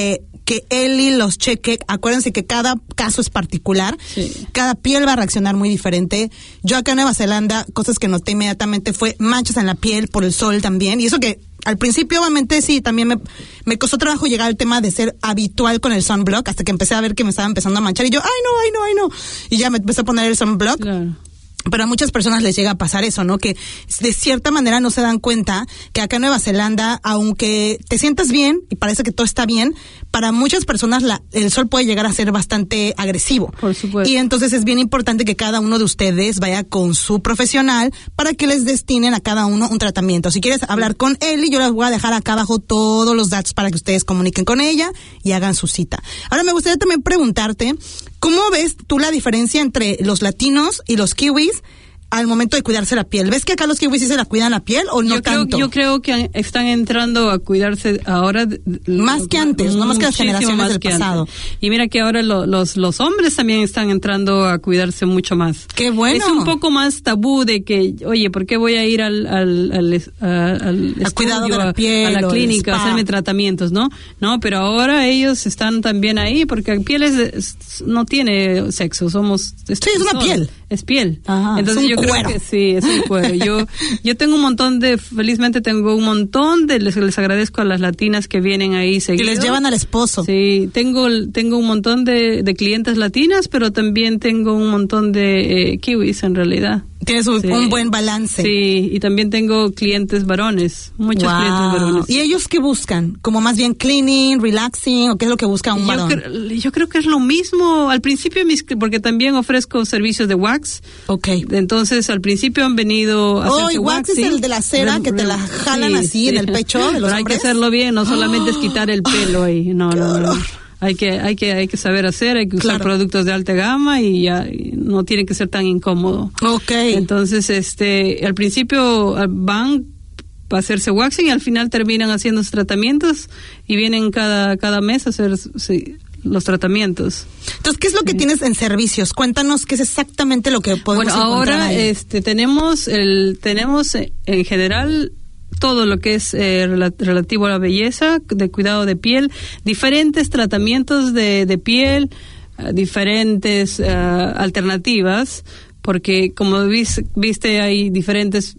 que Eli los cheque. Acuérdense que cada caso es particular, sí. Cada piel va a reaccionar muy diferente. Yo acá en Nueva Zelanda, cosas que noté inmediatamente fue manchas en la piel por el sol también, y eso que al principio obviamente sí, también me, me costó trabajo llegar al tema de ser habitual con el sunblock, hasta que empecé a ver que me estaba empezando a manchar, y yo, ay no, ay no, ay no, y ya me empecé a poner el sunblock. Claro. Pero a muchas personas les llega a pasar eso, ¿no? Que de cierta manera no se dan cuenta que acá en Nueva Zelanda, aunque te sientas bien y parece que todo está bien, para muchas personas la, el sol puede llegar a ser bastante agresivo. Por supuesto. Y entonces es bien importante que cada uno de ustedes vaya con su profesional para que les destinen a cada uno un tratamiento. Si quieres hablar con Eli, yo les voy a dejar acá abajo todos los datos para que ustedes comuniquen con ella y hagan su cita. Ahora me gustaría también preguntarte, ¿cómo ves tú la diferencia entre los latinos y los kiwis al momento de cuidarse la piel? ¿Ves que acá los kiwis sí se la cuidan la piel o no yo creo, tanto? Yo creo que están entrando a cuidarse ahora. Más que antes, no más que las generaciones del pasado. Antes. Y mira que ahora lo, los los hombres también están entrando a cuidarse mucho más. ¡Qué bueno! Es un poco más tabú de que, oye, ¿por qué voy a ir al al, al, al, al estudio, cuidado de la piel, a la clínica, a hacerme tratamientos, ¿no? No, pero ahora ellos están también ahí porque la piel es, no tiene sexo, somos... Sí, es una piel. Es piel. Ajá, entonces es un yo cuero. creo que sí, es un cuero. Yo yo tengo un montón de, felizmente tengo un montón de, les, les agradezco a las latinas que vienen ahí seguido. Que les llevan al esposo. Sí, tengo tengo un montón de, de clientes latinas, pero también tengo un montón de eh, kiwis en realidad. Tienes un, sí. un buen balance. Sí, y también tengo clientes varones, muchos wow. clientes varones. ¿Y ellos qué buscan? ¿Como más bien cleaning, relaxing, o qué es lo que busca un yo varón? Creo, yo creo que es lo mismo. Al principio, mis, porque también ofrezco servicios de wax. Ok. Entonces, al principio han venido a oh, hacerse y wax waxing. es el de la cera, que te la jalan sí, así sí. en el pecho de los Pero hombres. hay que hacerlo bien, no solamente oh. es quitar el pelo ahí. No, no, no. Hay que, hay que, hay que saber hacer, hay que usar claro. productos de alta gama y ya y no tiene que ser tan incómodo. Okay. Entonces, este, al principio van a hacerse waxing y al final terminan haciendo sus tratamientos y vienen cada, cada mes a hacer sí, los tratamientos. Entonces, ¿qué es lo que sí. tienes en servicios? Cuéntanos qué es exactamente lo que podemos bueno, encontrar ahora, ahí. este, tenemos el, tenemos en general todo lo que es eh, relativo a la belleza, de cuidado de piel, diferentes tratamientos de, de piel, uh, diferentes uh, alternativas, porque como vis, viste hay diferentes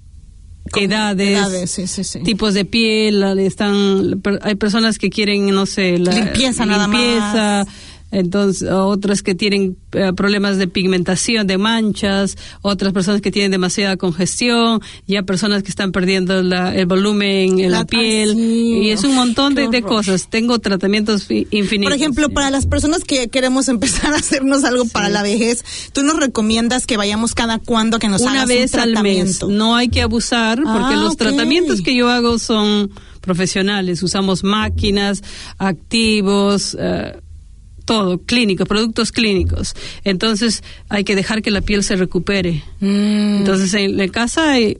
edades, edades sí, sí, sí. tipos de piel, están hay personas que quieren, no sé, la limpieza, nada limpieza, más. Entonces, otras que tienen eh, problemas de pigmentación, de manchas, otras personas que tienen demasiada congestión, ya personas que están perdiendo la, el volumen en la, la piel, sí. y es un montón de, de cosas. Tengo tratamientos infinitos. Por ejemplo, sí. para las personas que queremos empezar a hacernos algo sí. para la vejez, ¿tú nos recomiendas que vayamos cada cuándo que nos Una hagas vez un tratamiento? Al mes. No hay que abusar, porque ah, los okay. tratamientos que yo hago son profesionales. Usamos máquinas, activos, uh, todo, clínicos, productos clínicos. Entonces, hay que dejar que la piel se recupere. Mm. Entonces, en la casa hay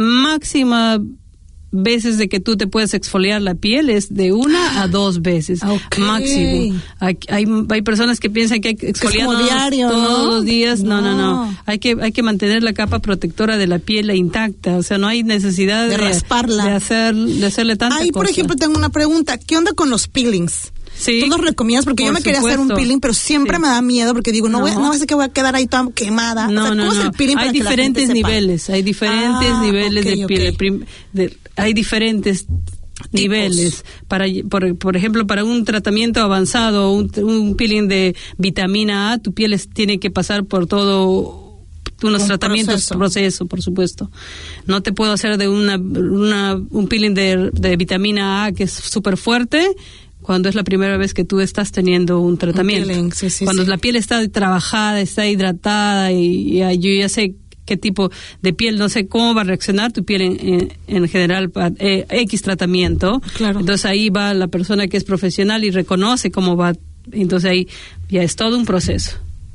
máxima veces de que tú te puedes exfoliar la piel es de una a dos veces okay. máximo. Hay, hay hay personas que piensan que hay que exfoliarnos diario, todos ¿no? los días. No, no, no, no. Hay que hay que mantener la capa protectora de la piel intacta. O sea, no hay necesidad de, de rasparla, de hacer de hacerle tanta Ahí, cosa. por ejemplo, tengo una pregunta. ¿Qué onda con los peelings? Sí, ¿tú los recomiendas? Porque yo me supuesto. quería hacer un peeling, pero siempre sí. me da miedo porque digo, no, no. voy, no va a ser que voy a quedar ahí toda quemada. No, o sea, no, ¿cómo no. es el peeling hay para diferentes que la gente niveles, sepa? hay diferentes ah, niveles okay, de piel. Okay. Prim, de, hay diferentes tipos. Niveles. Para, por, por ejemplo, para un tratamiento avanzado, un, un peeling de vitamina A, tu piel es, tiene que pasar por todo unos un tratamientos, proceso. proceso, por supuesto. No te puedo hacer de una, una un peeling de, de vitamina A que es súper fuerte cuando es la primera vez que tú estás teniendo un tratamiento. Un peeling, sí, sí, cuando sí. la piel está trabajada, está hidratada y, y yo ya sé qué tipo de piel, no sé cómo va a reaccionar tu piel en, en, en general para eh, X tratamiento. Claro. Entonces ahí va la persona que es profesional y reconoce cómo va. Entonces ahí ya es todo un proceso.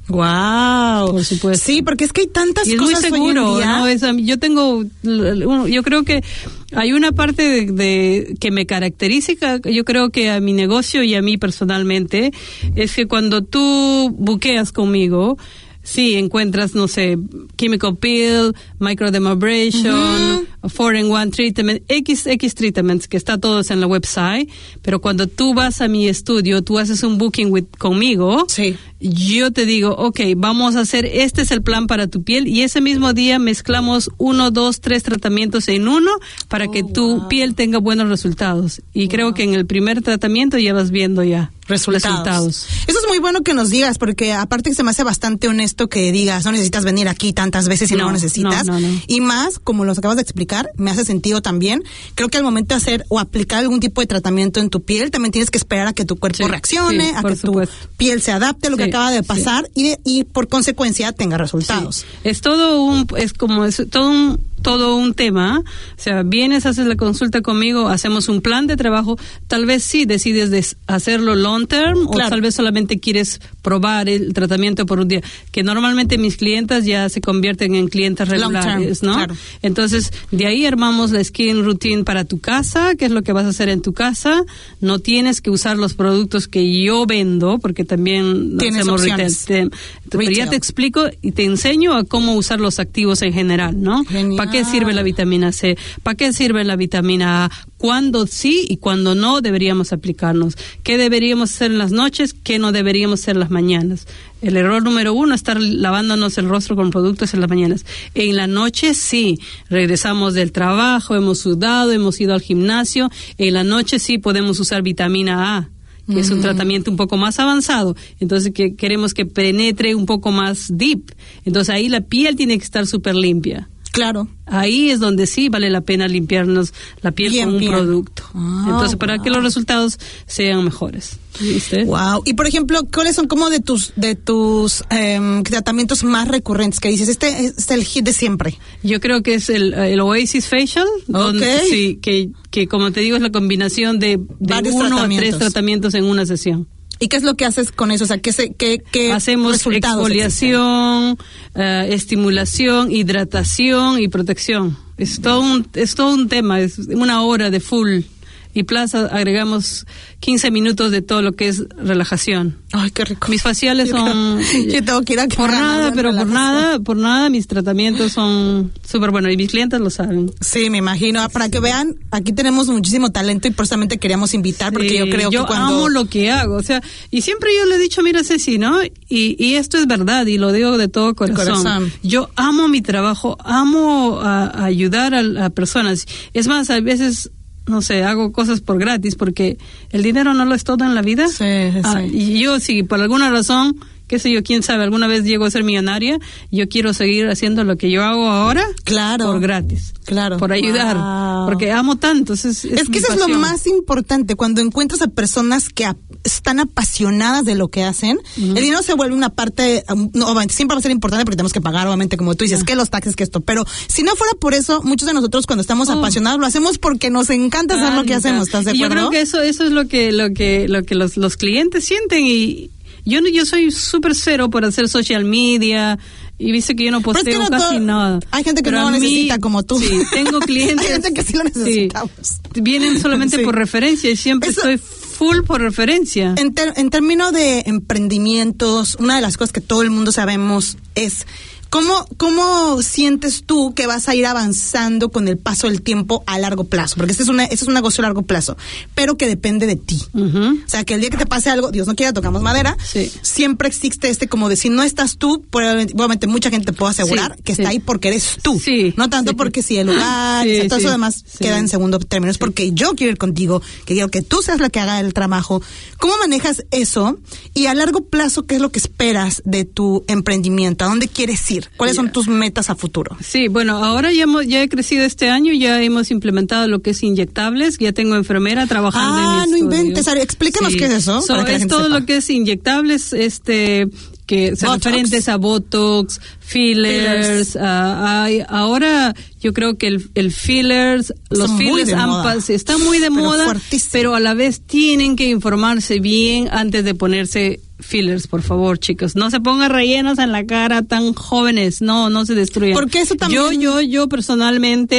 Wow, por supuesto. Sí, porque es que hay tantas y es cosas muy seguro, hoy en día. ¿no? Es, yo tengo, yo creo que hay una parte de, de que me caracteriza, yo creo que a mi negocio y a mí personalmente, es que cuando tú buqueas conmigo, sí, encuentras, no sé, chemical peel, microdermabrasion, four in one treatment, X X treatments, que está todos en la website, pero cuando tú vas a mi estudio, tú haces un booking with, conmigo, sí. Yo te digo, ok, vamos a hacer, este es el plan para tu piel, y ese mismo día mezclamos uno, dos, tres tratamientos en uno para oh, que tu wow. piel tenga buenos resultados. Y wow. creo que en el primer tratamiento ya vas viendo ya resultados. resultados. Eso es muy bueno que nos digas, porque aparte que se me hace bastante honesto que digas, no necesitas venir aquí tantas veces si no, no lo necesitas. No, no, no. Y más, como los acabas de explicar, me hace sentido también. Creo que al momento de hacer o aplicar algún tipo de tratamiento en tu piel, también tienes que esperar a que tu cuerpo sí, reaccione, sí, a que supuesto. tu piel se adapte a lo sí, que acaba de pasar sí. y, de, y por consecuencia tenga resultados. Sí. Es todo un, es como, es todo un, todo un tema. O sea, vienes, haces la consulta conmigo, hacemos un plan de trabajo. Tal vez sí decides de hacerlo long term, claro. o tal vez solamente quieres probar el tratamiento por un día. Que normalmente mis clientas ya se convierten en clientes regulares, term, ¿no? Claro. Entonces, de ahí armamos la skin routine para tu casa, que es lo que vas a hacer en tu casa. No tienes que usar los productos que yo vendo, porque también hacemos retail. Te, pero ya te explico y te enseño a cómo usar los activos en general, ¿no? ¿Para qué sirve la vitamina C? ¿Para qué sirve la vitamina A? ¿Cuándo sí y cuándo no deberíamos aplicarnos? ¿Qué deberíamos hacer en las noches? ¿Qué no deberíamos hacer en las mañanas? El error número uno es estar lavándonos el rostro con productos en las mañanas. En la noche sí, regresamos del trabajo, hemos sudado, hemos ido al gimnasio. En la noche sí podemos usar vitamina A, que mm. es un tratamiento un poco más avanzado. Entonces que queremos que penetre un poco más deep. Entonces ahí la piel tiene que estar súper limpia. Claro. Ahí es donde sí vale la pena limpiarnos la piel bien, con un bien. producto. Oh, Entonces, para wow. que los resultados sean mejores. ¿Viste? Wow. Y por ejemplo, ¿cuáles son como de tus de tus eh, tratamientos más recurrentes que dices? Este es el hit de siempre. Yo creo que es el, el Oasis Facial. Okay. Donde, sí, que, que como te digo es la combinación de, de uno a tres tratamientos en una sesión. ¿Y qué es lo que haces con eso? O sea, ¿qué, se, qué, qué hacemos? Exfoliación, uh, estimulación, hidratación y protección. Es todo un, es todo un tema, es una hora de full. Y plus agregamos quince minutos de todo lo que es relajación. Ay, qué rico. Mis faciales yo son... Creo, yo tengo que ir a Por nada, pero por nada, por nada, mis tratamientos son súper buenos y mis clientes lo saben. Sí, me imagino. Para que vean, aquí tenemos muchísimo talento y precisamente queríamos invitar porque sí, yo creo yo que cuando... Yo amo lo que hago, o sea, y siempre yo le he dicho, mira Ceci, ¿no? Y, y esto es verdad y lo digo de todo corazón. corazón. Yo amo mi trabajo, amo a, a ayudar a, a personas. Es más, a veces... no sé, hago cosas por gratis porque el dinero no lo es todo en la vida. Sí, sí. Ah, y yo, si por alguna razón, qué sé yo, quién sabe, alguna vez llego a ser millonaria, yo quiero seguir haciendo lo que yo hago ahora. Claro. Por gratis. Claro. Por ayudar. Wow. Porque amo tanto. Es, es, es que eso pasión. Es lo más importante, cuando encuentras a personas que a, están apasionadas de lo que hacen, uh-huh. el dinero se vuelve una parte, no, obviamente, siempre va a ser importante porque tenemos que pagar, obviamente, como tú dices, uh-huh. que los taxes, que esto, pero si no fuera por eso, muchos de nosotros cuando estamos oh. apasionados lo hacemos porque nos encanta hacer ah, lo que hacemos, ¿estás de acuerdo? Y yo creo que eso, eso es lo que, lo que, lo que los, los clientes sienten y yo no, yo soy súper cero por hacer social media. Y viste que yo no posteo es que no casi todo, nada. Hay gente que pero no lo mí, necesita como tú. Sí, tengo clientes. Hay gente que sí lo necesitamos. Sí, vienen solamente sí. por referencia y siempre Eso, estoy full por referencia. En, ter, en términos de emprendimientos, una de las cosas que todo el mundo sabemos es... ¿Cómo, ¿Cómo sientes tú que vas a ir avanzando con el paso del tiempo a largo plazo? Porque este es, una, este es un negocio a largo plazo, pero que depende de ti. Uh-huh. O sea, que el día que te pase algo, Dios no quiera, tocamos madera, sí. siempre existe este como de si no estás tú, probablemente, obviamente mucha gente te puede asegurar sí, que sí. está ahí porque eres tú. Sí, no tanto sí. porque si el lugar, sí, o sea, todo sí, eso demás sí. queda en segundo término. Es porque yo quiero ir contigo, que quiero que tú seas la que haga el trabajo. ¿Cómo manejas eso? Y a largo plazo, ¿qué es lo que esperas de tu emprendimiento? ¿A dónde quieres ir? ¿Cuáles yeah. son tus metas a futuro? Sí, bueno, ahora ya hemos, ya he crecido este año, ya hemos implementado lo que es inyectables, ya tengo enfermera trabajando ah, en mi no estudio. inventes, Ari, explícanos sí. qué es eso. So, para que es la todo sepa. lo que es inyectables, este, que son referentes a Botox, fillers, fillers. Uh, hay, ahora yo creo que el, el fillers, los Son fillers ampas, están muy de pero moda, fuertísimo. Pero a la vez tienen que informarse bien antes de ponerse fillers, por favor, chicos. No se pongan rellenos en la cara tan jóvenes, no, no se destruyan. Porque eso también... Yo, yo, yo personalmente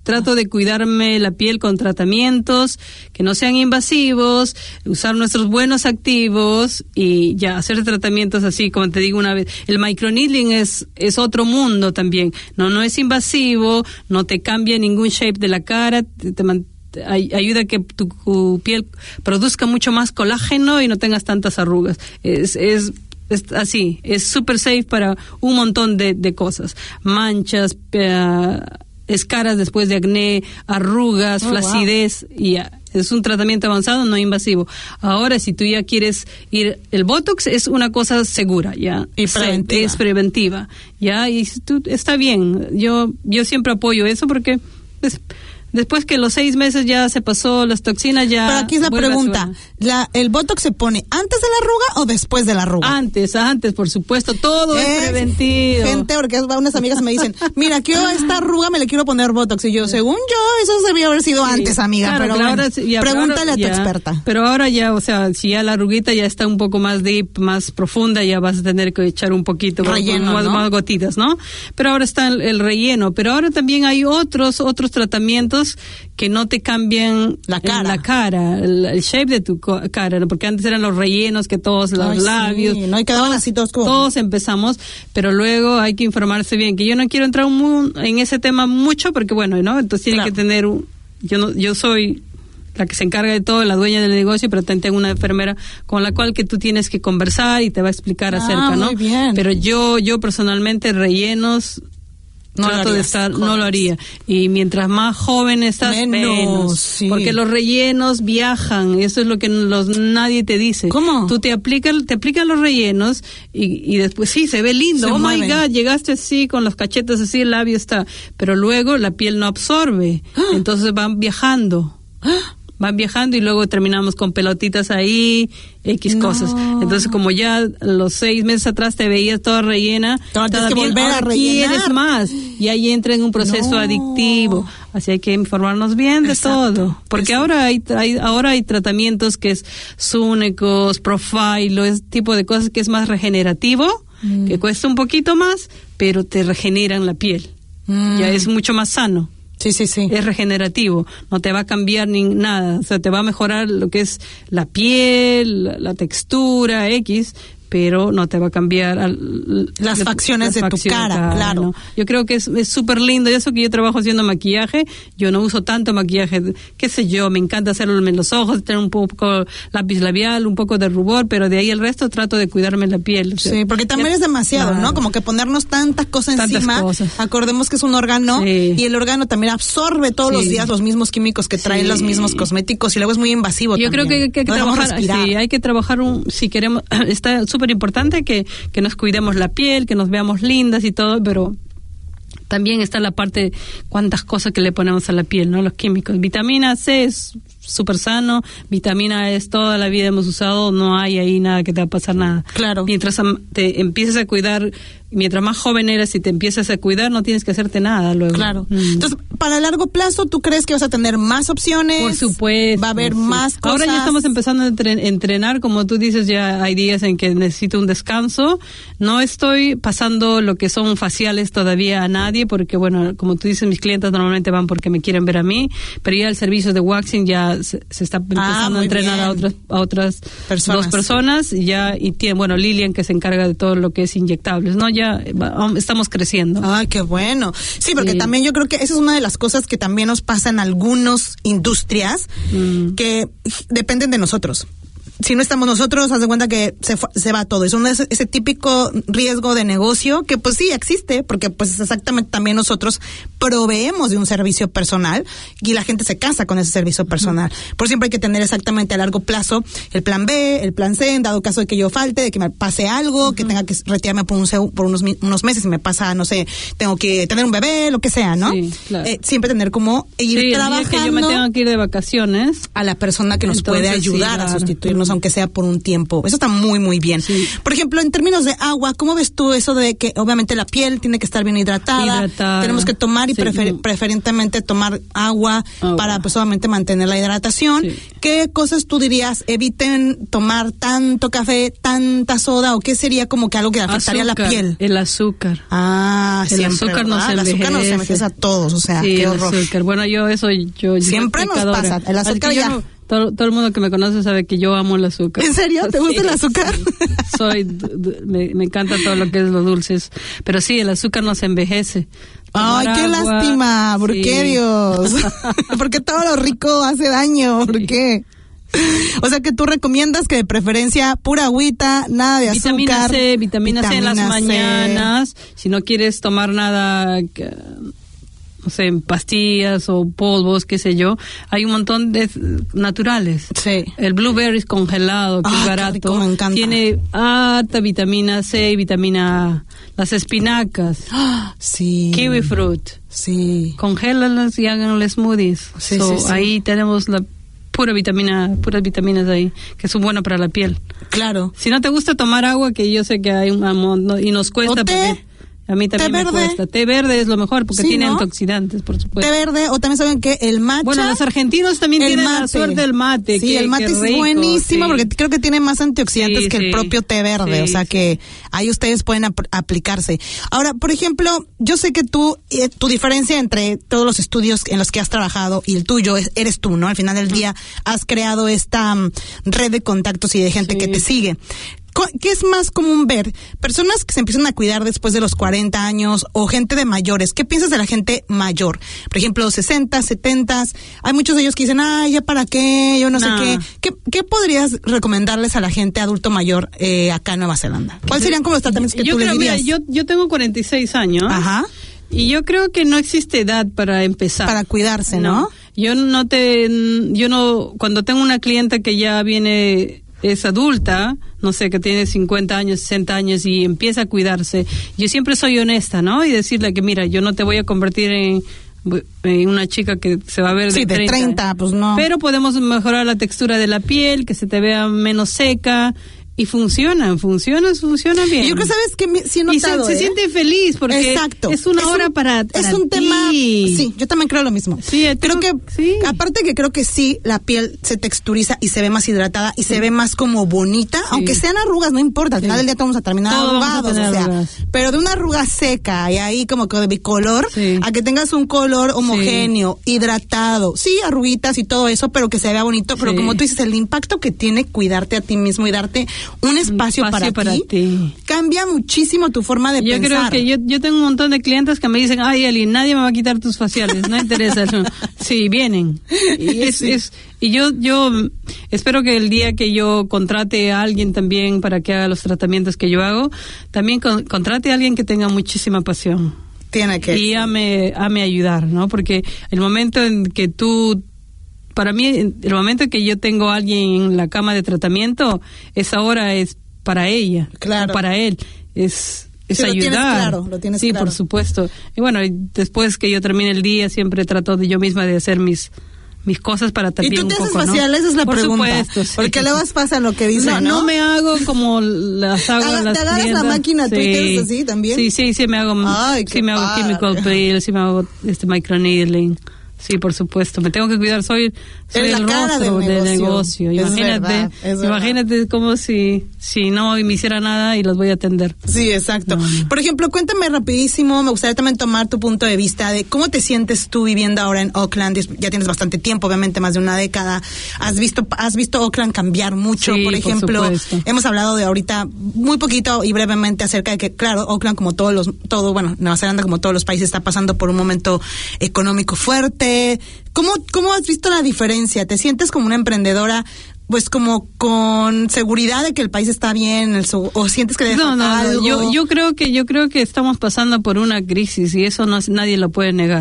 trato de cuidarme la piel con tratamientos que no sean invasivos, usar nuestros buenos activos y ya hacer tratamientos así, como te digo una vez. El microneedling es es otro mundo también. No no es invasivo, no te cambia ningún shape de la cara, te, te ayuda a que tu, tu piel produzca mucho más colágeno y no tengas tantas arrugas. Es es Es así, es súper safe para un montón de, de cosas. Manchas, uh, escaras después de acné, arrugas, oh, flacidez, wow. y ya. Es un tratamiento avanzado, no invasivo. Ahora, si tú ya quieres ir, el Botox es una cosa segura, ya. Y preventiva. Es preventiva, ya. Y tú, está bien. Yo, yo siempre apoyo eso porque es, después que los seis meses ya se pasó, las toxinas ya... Pero aquí es la pregunta, la, ¿el Botox se pone antes de la arruga o después de la arruga? Antes, antes, por supuesto, todo es, es preventivo. Gente, porque unas amigas me dicen, mira, quiero esta arruga, me le quiero poner Botox. Y yo, según yo, eso debía haber sido sí, antes, amiga. Claro, pero bueno, ahora, ya, pregúntale ahora, a tu ya, experta. Pero ahora ya, o sea, si ya la arruguita ya está un poco más deep, más profunda, ya vas a tener que echar un poquito relleno, más, ¿no? más gotitas, ¿no? Pero ahora está el, el relleno. Pero ahora también hay otros, otros tratamientos que no te cambian la cara, la cara el, el shape de tu cara, ¿no? Porque antes eran los rellenos que todos los Ay, labios, sí, no, y quedaban todos, así todos como... todos empezamos, pero luego hay que informarse bien, que yo no quiero entrar un, en ese tema mucho, porque bueno, ¿no? Entonces tiene claro. que tener un, yo no, yo soy la que se encarga de todo, la dueña del negocio, pero también tengo una enfermera con la cual que tú tienes que conversar y te va a explicar ah, acerca, ¿no? Muy bien. Pero yo, yo personalmente rellenos No trato de estar, no lo haría. Y mientras más joven estás, menos. menos sí. Porque los rellenos viajan. Eso es lo que los, nadie te dice. ¿Cómo? Tú te aplicas, te aplican los rellenos y, y después sí, se ve lindo. Se oh mueven. My God, llegaste así con los cachetes así, el labio está. Pero luego la piel no absorbe. ¡Ah! Entonces van viajando. ¡Ah! Van viajando y luego terminamos con pelotitas ahí, X no. cosas. Entonces, como ya los seis meses atrás te veías toda rellena, no, tienes que volver a rellenar. Quieres más y ahí entra en un proceso no. adictivo. Así hay que informarnos bien de Exacto. todo, porque Exacto. ahora hay, hay ahora hay tratamientos que es Súnecos, Profilo, ese tipo de cosas que es más regenerativo, mm. que cuesta un poquito más, pero te regeneran la piel. Mm. Ya es mucho más sano. Sí, sí, sí. Es regenerativo, no te va a cambiar ni nada, o sea, te va a mejorar lo que es la piel, la, la textura, X, pero no te va a cambiar al, las facciones las de facciones, tu cara, cara claro. ¿no? Yo creo que es súper lindo, y eso que yo trabajo haciendo maquillaje, yo no uso tanto maquillaje, qué sé yo, me encanta hacerlo en los ojos, tener un poco lápiz labial, un poco de rubor, pero de ahí el resto trato de cuidarme la piel. O sea, sí, porque también ya, es demasiado, claro. ¿no? Como que ponernos tantas cosas tantas encima, cosas. Acordemos que es un órgano, sí. y el órgano también absorbe todos sí. los días los mismos químicos que traen sí. los mismos cosméticos, y luego es muy invasivo yo también. creo que, que hay que no trabajar, sí, hay que trabajar un, si queremos, está súper importante que, que nos cuidemos la piel, que nos veamos lindas y todo, pero también está la parte, cuántas cosas que le ponemos a la piel, ¿no? Los químicos. Vitamina C es súper sano, vitamina E es toda la vida hemos usado, no hay ahí nada que te va a pasar nada. Claro. Mientras te empieces a cuidar, mientras más joven eres y te empiezas a cuidar, no tienes que hacerte nada luego. Claro. Mm. Entonces, para largo plazo, ¿tú crees que vas a tener más opciones? Por supuesto. Va a haber sí. más cosas. Ahora ya estamos empezando a entrenar, como tú dices, ya hay días en que necesito un descanso. No estoy pasando lo que son faciales todavía a nadie, porque bueno, como tú dices, mis clientes normalmente van porque me quieren ver a mí, pero ya el servicio de waxing ya se, se está empezando ah, a entrenar bien. a otras a otras personas. dos personas, ya, y tiene, bueno, Lilian, que se encarga de todo lo que es inyectables, ¿no? Ya estamos creciendo. Ay, qué bueno. Sí, porque sí. también yo creo que esa es una de las cosas que también nos pasa en algunas industrias mm. que dependen de nosotros. Si no estamos nosotros, haz de cuenta que se, se va todo. Es un ese, ese típico riesgo de negocio que pues sí existe, porque pues exactamente también nosotros proveemos de un servicio personal y la gente se casa con ese servicio personal. Uh-huh. Por siempre hay que tener exactamente a largo plazo el plan B, el plan C, en dado caso de que yo falte, de que me pase algo, uh-huh. que tenga que retirarme por, un, por unos, unos meses y me pasa, no sé, tengo que tener un bebé, lo que sea, ¿no? Sí, claro. eh, siempre tener como ir sí, trabajando. Que yo me tengo que ir de vacaciones. A la persona que nos Entonces, puede ayudar sí, claro. a sustituirnos menos, aunque sea por un tiempo. Eso está muy, muy bien. Sí. Por ejemplo, en términos de agua, ¿cómo ves tú eso de que obviamente la piel tiene que estar bien hidratada? hidratada. Tenemos que tomar y sí. prefer, preferentemente tomar agua, agua para pues obviamente mantener la hidratación. Sí. ¿Qué cosas tú dirías? Eviten tomar tanto café, tanta soda, o qué sería como que algo que afectaría azúcar, a la piel. El azúcar. Ah, el siempre, azúcar no se el azúcar nos envejece a todos, o sea, sí, qué el horror. azúcar. Bueno, yo eso yo siempre yo nos pasa. El azúcar ya. No, todo, todo el mundo que me conoce sabe que yo amo el azúcar. ¿En serio? ¿Te gusta sí, el azúcar? Sí. Soy, me, me encanta todo lo que es los dulces, pero sí, el azúcar nos envejece. Ay, qué agua, lástima. ¿Por sí. qué, Dios? ¿Por qué todo lo rico hace daño? ¿Por sí. qué? O sea que tú recomiendas que de preferencia pura agüita, nada de azúcar. Vitamina C, vitamina, vitamina C en las C. mañanas. Si no quieres tomar nada, no sé, pastillas o polvos, qué sé yo, hay un montón de naturales. Sí. El blueberry congelado, que ah, es barato, rico, me encanta. Tiene harta vitamina C y vitamina A. Las espinacas. Ah, sí. Kiwi fruit. Sí. Congélalas y háganle smoothies. Sí, so, sí, sí. Ahí tenemos la pura vitamina, puras vitaminas ahí, que son buenas para la piel. Claro. Si no te gusta tomar agua, que yo sé que hay un amor, y nos cuesta, porque a mí también me cuesta. Té verde es lo mejor, porque sí, tiene ¿no? antioxidantes, por supuesto. Té verde, o también saben que el matcha. Bueno, los argentinos también tienen mate. la suerte del mate. Sí, que, el mate que es rico, buenísimo, sí. porque creo que tiene más antioxidantes sí, que sí. el propio té verde, sí, o sea sí. que ahí ustedes pueden ap- aplicarse. Ahora, por ejemplo, yo sé que tú, eh, tu diferencia entre todos los estudios en los que has trabajado y el tuyo es, eres tú, ¿no? Al final del día has creado esta um, red de contactos y de gente sí. que te sigue. ¿Qué es más común ver? Personas que se empiezan a cuidar después de los cuarenta años o gente de mayores. ¿Qué piensas de la gente mayor? Por ejemplo, sesenta, setenta. Hay muchos de ellos que dicen, ay, ¿ya para qué? Yo no, no. sé qué. qué. ¿Qué podrías recomendarles a la gente adulto mayor eh, acá en Nueva Zelanda? ¿Cuáles serían como los tratamientos que yo tú creo, le dirías? Mira, yo, yo tengo cuarenta y seis años. Ajá. Y yo creo que no existe edad para empezar. Para cuidarse, ¿no? no. Yo no te, yo no, cuando tengo una clienta que ya viene, es adulta, no sé, que tiene cincuenta años, sesenta años y empieza a cuidarse, yo siempre soy honesta, ¿no? Y decirle que mira, yo no te voy a convertir en, en una chica que se va a ver de, sí, de treinta, treinta, pues no. Pero podemos mejorar la textura de la piel, que se te vea menos seca. Y funciona, funciona, funciona bien. Yo creo que sabes que sí he notado, y se, ¿eh? se siente feliz porque exacto. es una es hora un, para, para es un ti. tema. Sí, yo también creo lo mismo. Sí, creo que sí. aparte que creo que sí la piel se texturiza y se ve más hidratada y sí. se ve más como bonita, sí. aunque sean arrugas no importa, al final sí. del día todos vamos a terminar todos arrugados, a o sea, arrugas. Pero de una arruga seca y ahí como que de bicolor sí. a que tengas un color homogéneo, sí. hidratado, sí, arruguitas y todo eso, pero que se vea bonito, pero sí. como tú dices, el impacto que tiene cuidarte a ti mismo y darte un espacio Para, para ti, ti, cambia muchísimo tu forma de yo pensar. Yo creo que yo, yo tengo un montón de clientes que me dicen, ay, Eli, nadie me va a quitar tus faciales, no interesa. Sí, vienen. Y, es, sí. es, y yo, yo espero que el día que yo contrate a alguien también para que haga los tratamientos que yo hago, también con, contrate a alguien que tenga muchísima pasión. Tiene que. Y ame, ame ayudar, ¿no? Porque el momento en que tú para mí, el momento en que yo tengo a alguien en la cama de tratamiento, esa hora es para ella, claro. o para él, es, es sí, ayudar. Lo tienes claro, lo tienes sí, claro. por supuesto. Y bueno, después que yo termine el día, siempre trato de yo misma de hacer mis mis cosas para también un poco, ¿Y tú te haces faciales? ¿no? Esa es la por pregunta. Supuesto, sí. Porque luego pasa lo que dicen, no, ¿no? No me hago como las hago Haga, en las ¿Te agarras tiendas? la máquina sí. Twitter así también? Sí, sí, sí me hago, Ay, sí me hago chemical peel, sí me hago este microneedling. Sí, por supuesto, me tengo que cuidar, soy, soy el rostro del negocio. Es imagínate, verdad, es imagínate verdad. como si, si no me hiciera nada y los voy a atender. Sí, exacto. No. Por ejemplo, cuéntame rapidísimo, me gustaría también tomar tu punto de vista de cómo te sientes tú viviendo ahora en Auckland. Ya tienes bastante tiempo, obviamente más de una década. Has visto, has visto Auckland cambiar mucho, sí, por ejemplo. Por supuesto. Hemos hablado de ahorita muy poquito y brevemente acerca de que, claro, Auckland como todos los, todo, bueno, Nueva Zelanda como todos los países está pasando por un momento económico fuerte. ¿Cómo, cómo has visto la diferencia? ¿Te sientes como una emprendedora, pues como con seguridad de que el país está bien, el, o sientes que deja no, no, algo? No, yo, yo creo que yo creo que estamos pasando por una crisis y eso no nadie lo puede negar,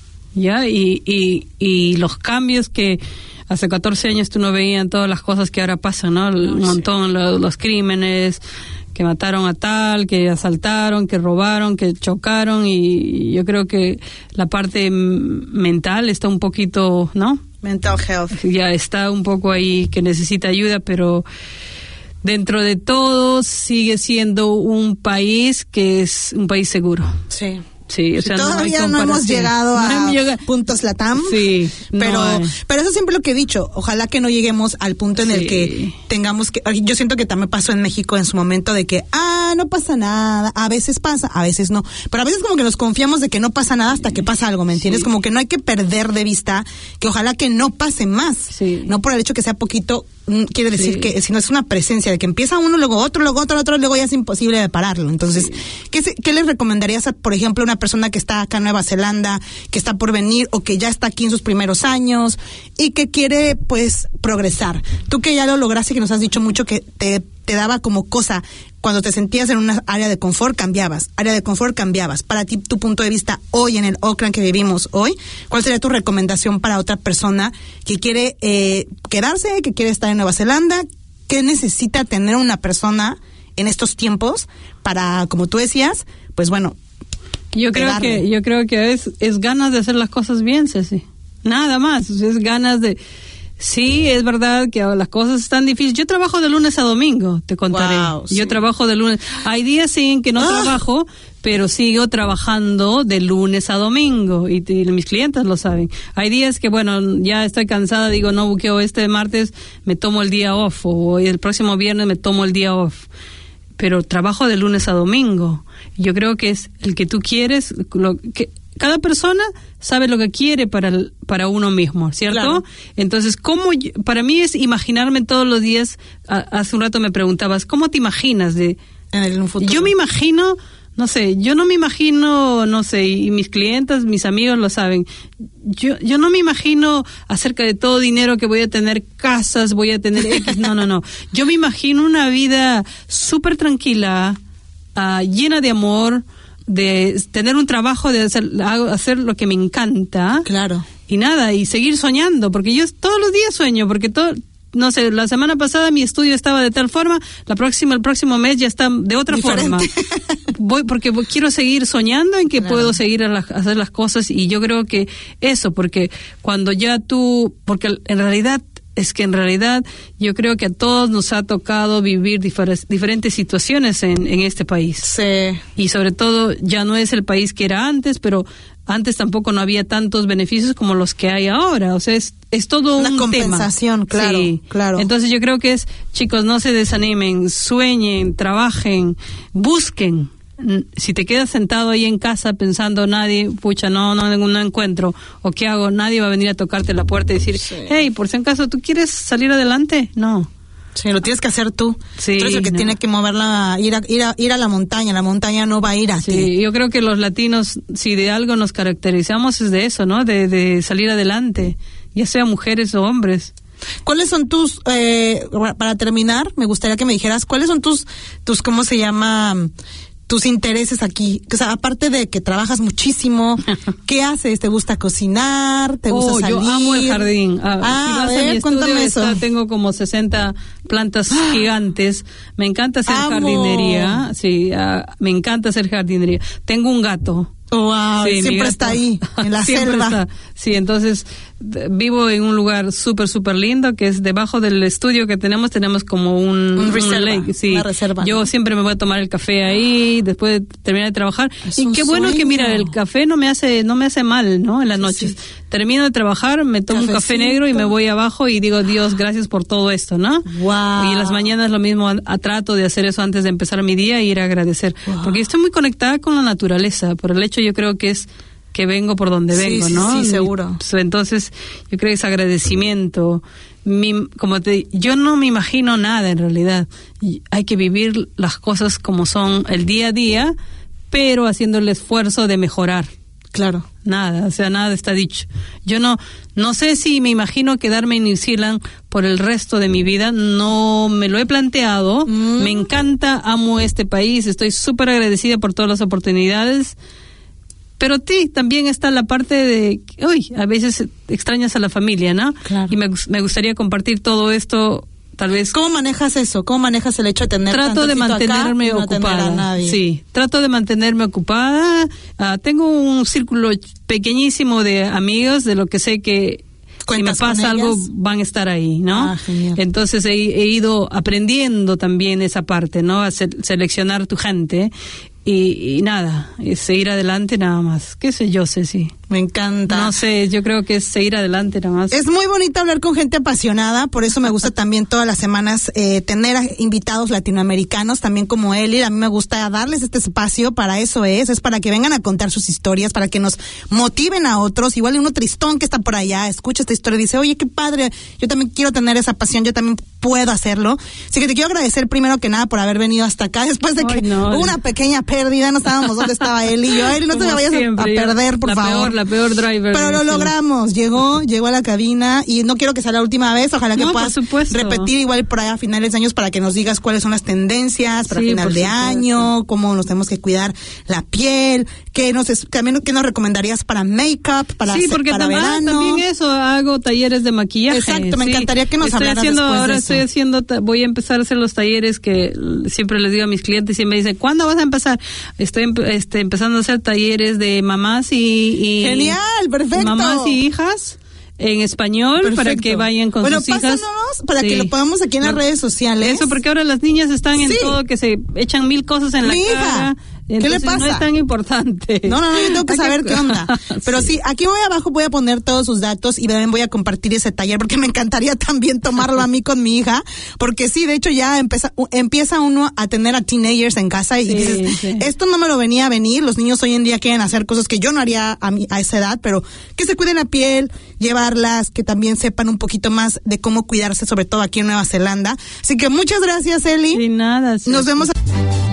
ya y y y los cambios que hace catorce años tú no veías todas las cosas que ahora pasan, ¿no? Un sí. montón los, los crímenes. Que mataron a tal, que asaltaron, que robaron, que chocaron y yo creo que la parte mental está un poquito, ¿no? Mental health. Ya está un poco ahí que necesita ayuda, pero dentro de todo sigue siendo un país que es un país seguro. Sí. Sí, o sea, todavía no, no hemos llegado a no llega... puntos Latam, sí, pero no pero eso siempre lo que he dicho, ojalá que no lleguemos al punto en sí. el que tengamos que, yo siento que también pasó en México en su momento de que, ah, no pasa nada, a veces pasa, a veces no, pero a veces como que nos confiamos de que no pasa nada hasta que pasa algo, ¿me entiendes? Sí. Como que no hay que perder de vista que ojalá que no pase más, sí. no por el hecho que sea poquito, quiere decir sí. que si no es una presencia de que empieza uno, luego otro, luego otro, otro, luego ya es imposible de pararlo. Entonces, sí. ¿qué, se, ¿qué les recomendarías a, por ejemplo, una persona que está acá en Nueva Zelanda, que está por venir o que ya está aquí en sus primeros años y que quiere, pues, progresar? Tú que ya lo lograste, que nos has dicho mucho que te, te daba como cosa, cuando te sentías en una área de confort, cambiabas, área de confort, cambiabas. Para ti, tu punto de vista hoy en el Auckland que vivimos hoy, ¿cuál sería tu recomendación para otra persona que quiere eh, quedarse, que quiere estar en Nueva Zelanda? ¿Qué necesita tener una persona en estos tiempos para, como tú decías, pues bueno, yo creo pegarle? que yo creo que es es ganas de hacer las cosas bien, Ceci. Nada más, es ganas de. Sí, es verdad que las cosas están difíciles. Yo trabajo de lunes a domingo, te contaré. Wow, sí. Yo trabajo de lunes. Hay días sí en que no ah. trabajo, pero sigo trabajando de lunes a domingo y, y mis clientes lo saben. Hay días que, bueno, ya estoy cansada, digo, no buqueo este martes, me tomo el día off, o el próximo viernes me tomo el día off. Pero trabajo de lunes a domingo. Yo creo que es el que tú quieres, lo que cada persona sabe lo que quiere para el, para uno mismo, ¿cierto? Claro. Entonces, ¿cómo yo, para mí es imaginarme todos los días? A, hace un rato me preguntabas, ¿cómo te imaginas de en el futuro? Yo me imagino, no sé, yo no me imagino, no sé, y mis clientes, mis amigos lo saben. Yo yo no me imagino acerca de todo dinero que voy a tener, casas, voy a tener X, no, no, no. Yo me imagino una vida súper tranquila, uh, llena de amor, de tener un trabajo, de hacer, hacer lo que me encanta. Claro. Y nada, y seguir soñando, porque yo todos los días sueño, porque todo, no sé, la semana pasada mi estudio estaba de tal forma, la próxima, el próximo mes ya está de otra Diferente. forma. Voy, porque quiero seguir soñando en que claro. puedo seguir a la, a hacer las cosas, y yo creo que eso, porque cuando ya tú, porque en realidad, es que en realidad yo creo que a todos nos ha tocado vivir difer- diferentes situaciones en, en este país. Sí. Y sobre todo ya no es el país que era antes, pero antes tampoco no había tantos beneficios como los que hay ahora. O sea, es, es todo Una un compensación, tema. claro, sí. claro. Entonces yo creo que es, chicos, no se desanimen, sueñen, trabajen, busquen. Si te quedas sentado ahí en casa pensando, nadie, pucha, no, no, no encuentro, o qué hago, nadie va a venir a tocarte la puerta y decir, sí. hey, por si acaso, ¿tú quieres salir adelante? No. Sí, lo tienes que hacer tú. Sí, tú eres el que no. tiene que moverla, ir a, ir a, ir a la montaña, la montaña no va a ir a sí, ti. Yo creo que los latinos, si de algo nos caracterizamos es de eso, ¿no? De, de salir adelante, ya sea mujeres o hombres. ¿Cuáles son tus, eh, para terminar, me gustaría que me dijeras, ¿cuáles son tus, tus, cómo se llama, tus intereses aquí? O sea, aparte de que trabajas muchísimo, ¿qué haces? ¿Te gusta cocinar? ¿Te gusta oh, salir? Yo amo el jardín. Ah, ah, si vas a ver, a mi estudio, cuéntame eso. Está, tengo como sesenta plantas gigantes. Me encanta hacer amo. jardinería. Sí, uh, me encanta hacer jardinería. Tengo un gato. Wow, sí, siempre está ahí, en la siempre selva. Está. Sí, entonces d- vivo en un lugar súper, súper lindo, que es debajo del estudio que tenemos, tenemos como un, un, reserva, un lake. Sí. Una reserva. Yo ¿no? siempre me voy a tomar el café ahí, después de terminar de trabajar. Es y un qué bueno sueño. que, mira, el café no me hace no me hace mal, ¿no? En las noches. Sí. Termino de trabajar, me tomo Cafecito. un café negro y me voy abajo y digo, Dios, gracias por todo esto, ¿no? Wow. Y en las mañanas lo mismo, a, a trato de hacer eso antes de empezar mi día e ir a agradecer. Wow. Porque estoy muy conectada con la naturaleza, por el hecho yo creo que es que vengo por donde sí, vengo, sí, ¿no? Sí, seguro. Entonces, yo creo que es agradecimiento. Mi, como te, yo no me imagino nada en realidad. Y hay que vivir las cosas como son el día a día, pero haciendo el esfuerzo de mejorar. Claro. Nada, o sea, nada está dicho. Yo no no sé si me imagino quedarme en New Zealand por el resto de mi vida, no me lo he planteado. Mm. Me encanta, amo este país, estoy súper agradecida por todas las oportunidades. Pero sí, también está la parte de, uy, a veces extrañas a la familia, ¿no? Claro. Y me, me gustaría compartir todo esto, tal vez. ¿Cómo manejas eso? ¿Cómo manejas el hecho de tener Trato de mantenerme acá y no ocupada. A nadie? Sí, trato de mantenerme ocupada. Uh, tengo un círculo pequeñísimo de amigos, de lo que sé que si me pasa algo, van a estar ahí, ¿no? Ah, genial. Entonces he, he ido aprendiendo también esa parte, ¿no? A se, seleccionar tu gente y, y nada, y seguir adelante nada más. ¿Qué sé yo, Ceci? Me encanta. No sé, yo creo que es seguir adelante nada más. Es muy bonito hablar con gente apasionada, por eso me gusta también todas las semanas eh, tener a invitados latinoamericanos, también como Eli. A mí me gusta darles este espacio, para eso es, es para que vengan a contar sus historias, para que nos motiven a otros. Igual uno tristón que está por allá, escucha esta historia y dice, oye, qué padre, yo también quiero tener esa pasión, yo también puedo hacerlo. Así que te quiero agradecer primero que nada por haber venido hasta acá, después de que Ay, no, hubo una pequeña pérdida, no estábamos donde estaba Eli y yo. Eli, no te me vayas siempre, a, a perder, por la favor. Peor, la peor driver. Pero lo logramos, llegó, llegó a la cabina y no quiero que sea la última vez, ojalá que no, puedas repetir igual por allá a finales de años para que nos digas cuáles son las tendencias para sí, final de año, cómo nos tenemos que cuidar la piel, qué nos también qué nos recomendarías para make-up, para, sí, porque para también, verano. también eso, hago talleres de maquillaje. Exacto, me sí. encantaría que nos estoy hablaras haciendo, después ahora de eso. estoy haciendo, voy a empezar a hacer los talleres que siempre les digo a mis clientes y me dicen, ¿cuándo vas a empezar? Estoy este, empezando a hacer talleres de mamás y, y genial, perfecto. Mamás y hijas en español. Perfecto. Para que vayan con bueno, sus hijas. Bueno, pásanos para sí. que lo podamos aquí en las no, redes sociales. Eso, porque ahora las niñas están en sí. todo, que se echan mil cosas en Mi la hija. cara. ¿Qué le pasa? No es tan importante. No, no, no, yo tengo que saber qué onda. Pero sí. sí, aquí voy abajo, voy a poner todos sus datos y también voy a compartir ese taller porque me encantaría también tomarlo a mí con mi hija, porque sí, de hecho ya empieza, empieza uno a tener a teenagers en casa y sí, dices, sí. esto no me lo venía a venir, los niños hoy en día quieren hacer cosas que yo no haría a, mi, a esa edad, pero que se cuiden la piel, llevarlas, que también sepan un poquito más de cómo cuidarse, sobre todo aquí en Nueva Zelanda. Así que muchas gracias, Eli. Sin nada. Sí. Nos vemos.